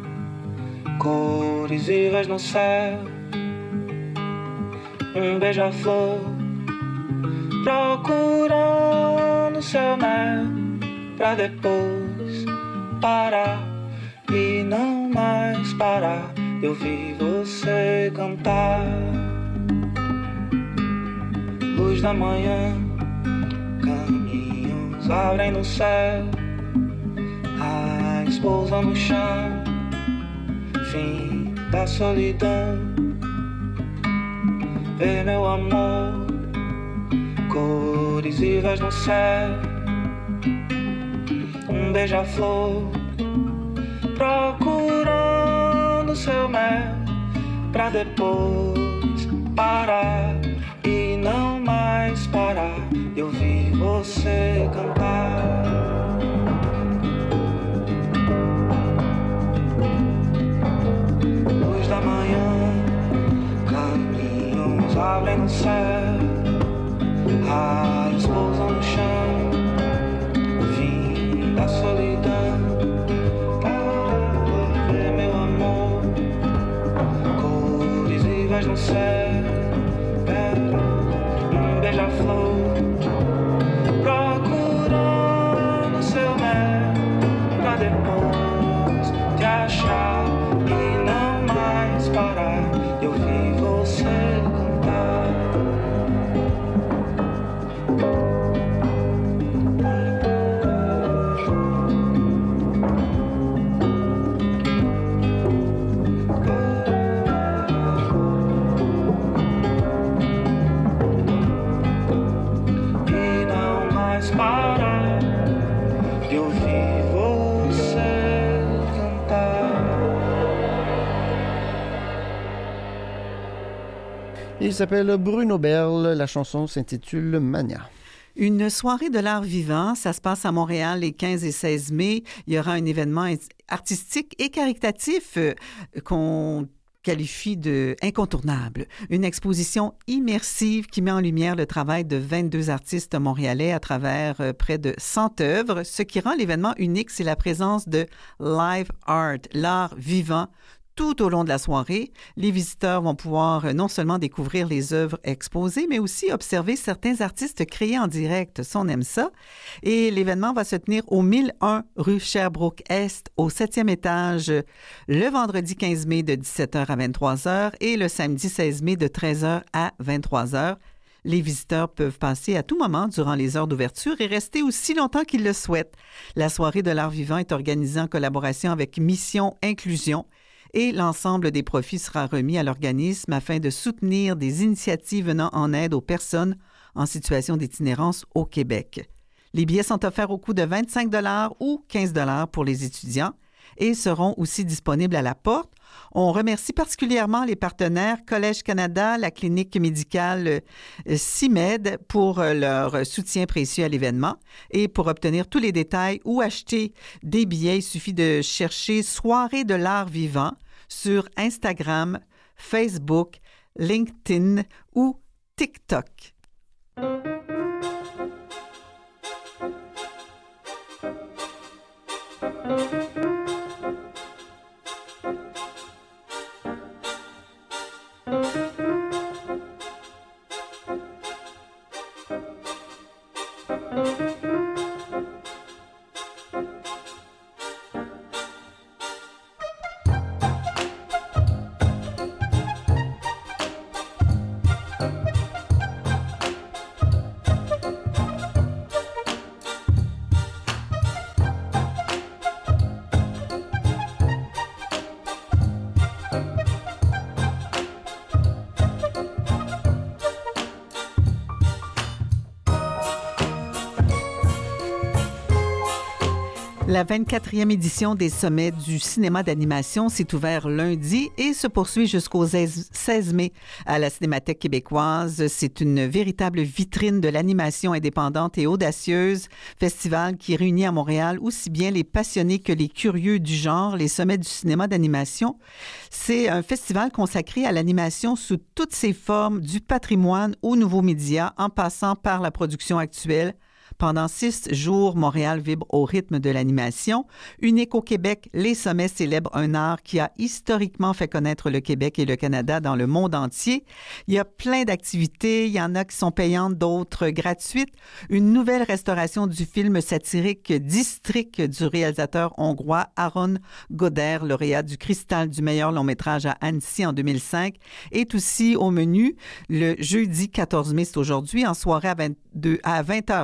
S12: cores vivas no céu, beija-flor procurando seu mel pra depois parar e não mais parar de ouvir você cantar. Luz da manhã, caminhos abrem no céu, raios pousam no chão, fim da solidão. Vê meu amor, cores vivas no céu, beija-flor procurando seu mel, pra depois parar e não mais parar de ouvir você cantar. Luz da manhã, caminhos abrem no céu, raios pousam no chão, fim da solidão. É meu amor, cores vivas no céu, beija-flor procurando seu mel, pra depois te achar e não mais parar de ouvir você cantar. Parar de ouvir você cantar.
S3: Il s'appelle Bruno Berle. La chanson s'intitule Mania.
S2: Une soirée de l'art vivant, ça se passe à Montréal les 15 et 16 mai. Il y aura un événement artistique et caritatif qu'on qualifie de incontournable. Une exposition immersive qui met en lumière le travail de 22 artistes montréalais à travers près de 100 œuvres. Ce qui rend l'événement unique, c'est la présence de live art, l'art vivant, tout au long de la soirée. Les visiteurs vont pouvoir non seulement découvrir les œuvres exposées, mais aussi observer certains artistes créés en direct. Ça, on aime ça. Et l'événement va se tenir au 1001 rue Sherbrooke-Est, au 7e étage, le vendredi 15 mai de 17h à 23h et le samedi 16 mai de 13h à 23h. Les visiteurs peuvent passer à tout moment durant les heures d'ouverture et rester aussi longtemps qu'ils le souhaitent. La soirée de l'art vivant est organisée en collaboration avec Mission Inclusion et l'ensemble des profits sera remis à l'organisme afin de soutenir des initiatives venant en aide aux personnes en situation d'itinérance au Québec. Les billets sont offerts au coût de 25 $ ou 15 $ pour les étudiants et seront aussi disponibles à la porte. On remercie particulièrement les partenaires Collège Canada, la clinique médicale CIMED pour leur soutien précieux à l'événement. Et pour obtenir tous les détails ou acheter des billets, il suffit de chercher Soirée de l'art vivant sur Instagram, Facebook, LinkedIn ou TikTok. La 24e édition des Sommets du cinéma d'animation s'est ouverte lundi et se poursuit jusqu'au 16 mai à la Cinémathèque québécoise. C'est une véritable vitrine de l'animation indépendante et audacieuse, festival qui réunit à Montréal aussi bien les passionnés que les curieux du genre, les Sommets du cinéma d'animation. C'est un festival consacré à l'animation sous toutes ses formes, du patrimoine aux nouveaux médias, en passant par la production actuelle. Pendant 6 jours, Montréal vibre au rythme de l'animation. Unique au Québec, les Sommets célèbrent un art qui a historiquement fait connaître le Québec et le Canada dans le monde entier. Il y a plein d'activités. Il y en a qui sont payantes, d'autres gratuites. Une nouvelle restauration du film satirique District du réalisateur hongrois Aaron Goder, lauréat du Cristal du meilleur long-métrage à Annecy en 2005, est aussi au menu le jeudi 14 mai, c'est aujourd'hui, en soirée à 20h30.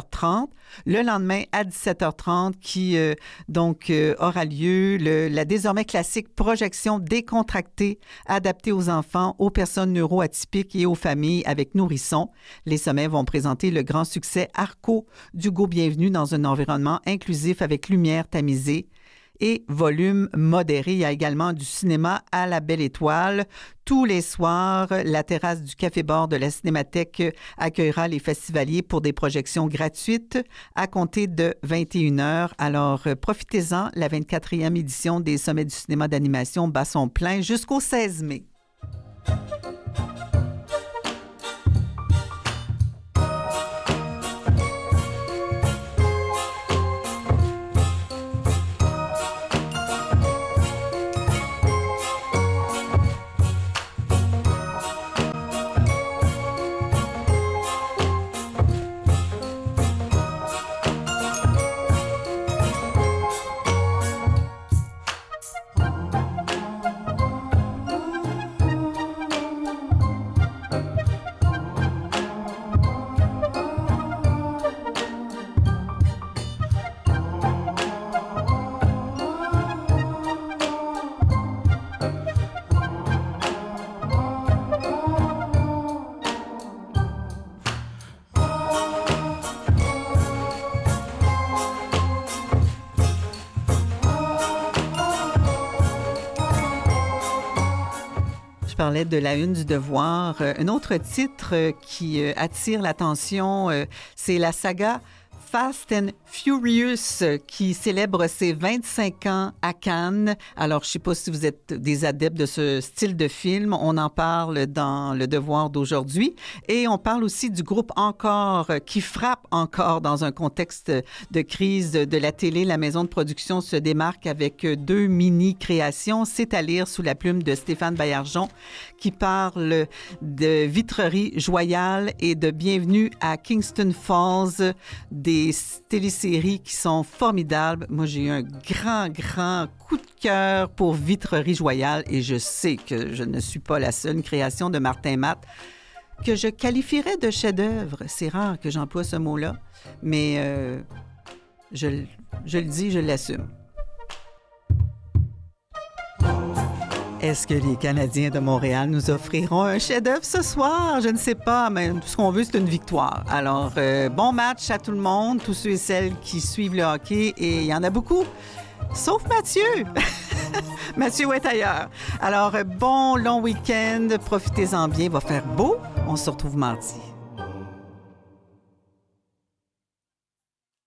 S2: 16h30. Le lendemain, à 17h30, qui aura lieu la désormais classique projection décontractée adaptée aux enfants, aux personnes neuroatypiques et aux familles avec nourrissons. Les sommets vont présenter le grand succès Arco d'Hugo Bienvenu dans un environnement inclusif avec lumière tamisée et volume modéré. Il y a également du cinéma à la Belle Étoile. Tous les soirs, la terrasse du Café-Bar de la Cinémathèque accueillera les festivaliers pour des projections gratuites à compter de 21h. Alors, profitez-en, la 24e édition des Sommets du cinéma d'animation bat son plein jusqu'au 16 mai. Je parlais de la une du Devoir. Un autre titre qui attire l'attention, c'est la saga Fast and Furious qui célèbre ses 25 ans à Cannes. Alors, je ne sais pas si vous êtes des adeptes de ce style de film. On en parle dans Le Devoir d'aujourd'hui. Et on parle aussi du groupe Encore qui frappe encore dans un contexte de crise de la télé. La maison de production se démarque avec 2 mini-créations. C'est à lire sous la plume de Stéphane Baillargeon qui parle de Vitrerie Joyale et de Bienvenue à Kingston Falls, des téléséries qui sont formidables. Moi, j'ai eu un grand coup de cœur pour Vitrerie Joyale et je sais que je ne suis pas la seule. Une création de Martin Matt que je qualifierais de chef-d'œuvre. C'est rare que j'emploie ce mot-là, mais je le dis, je l'assume. Est-ce que les Canadiens de Montréal nous offriront un chef-d'œuvre ce soir? Je ne sais pas, mais tout ce qu'on veut, c'est une victoire. Alors, bon match à tout le monde, tous ceux et celles qui suivent le hockey, et il y en a beaucoup, sauf Mathieu. Mathieu est ailleurs. Alors, bon long week-end, profitez-en bien, il va faire beau. On se retrouve mardi.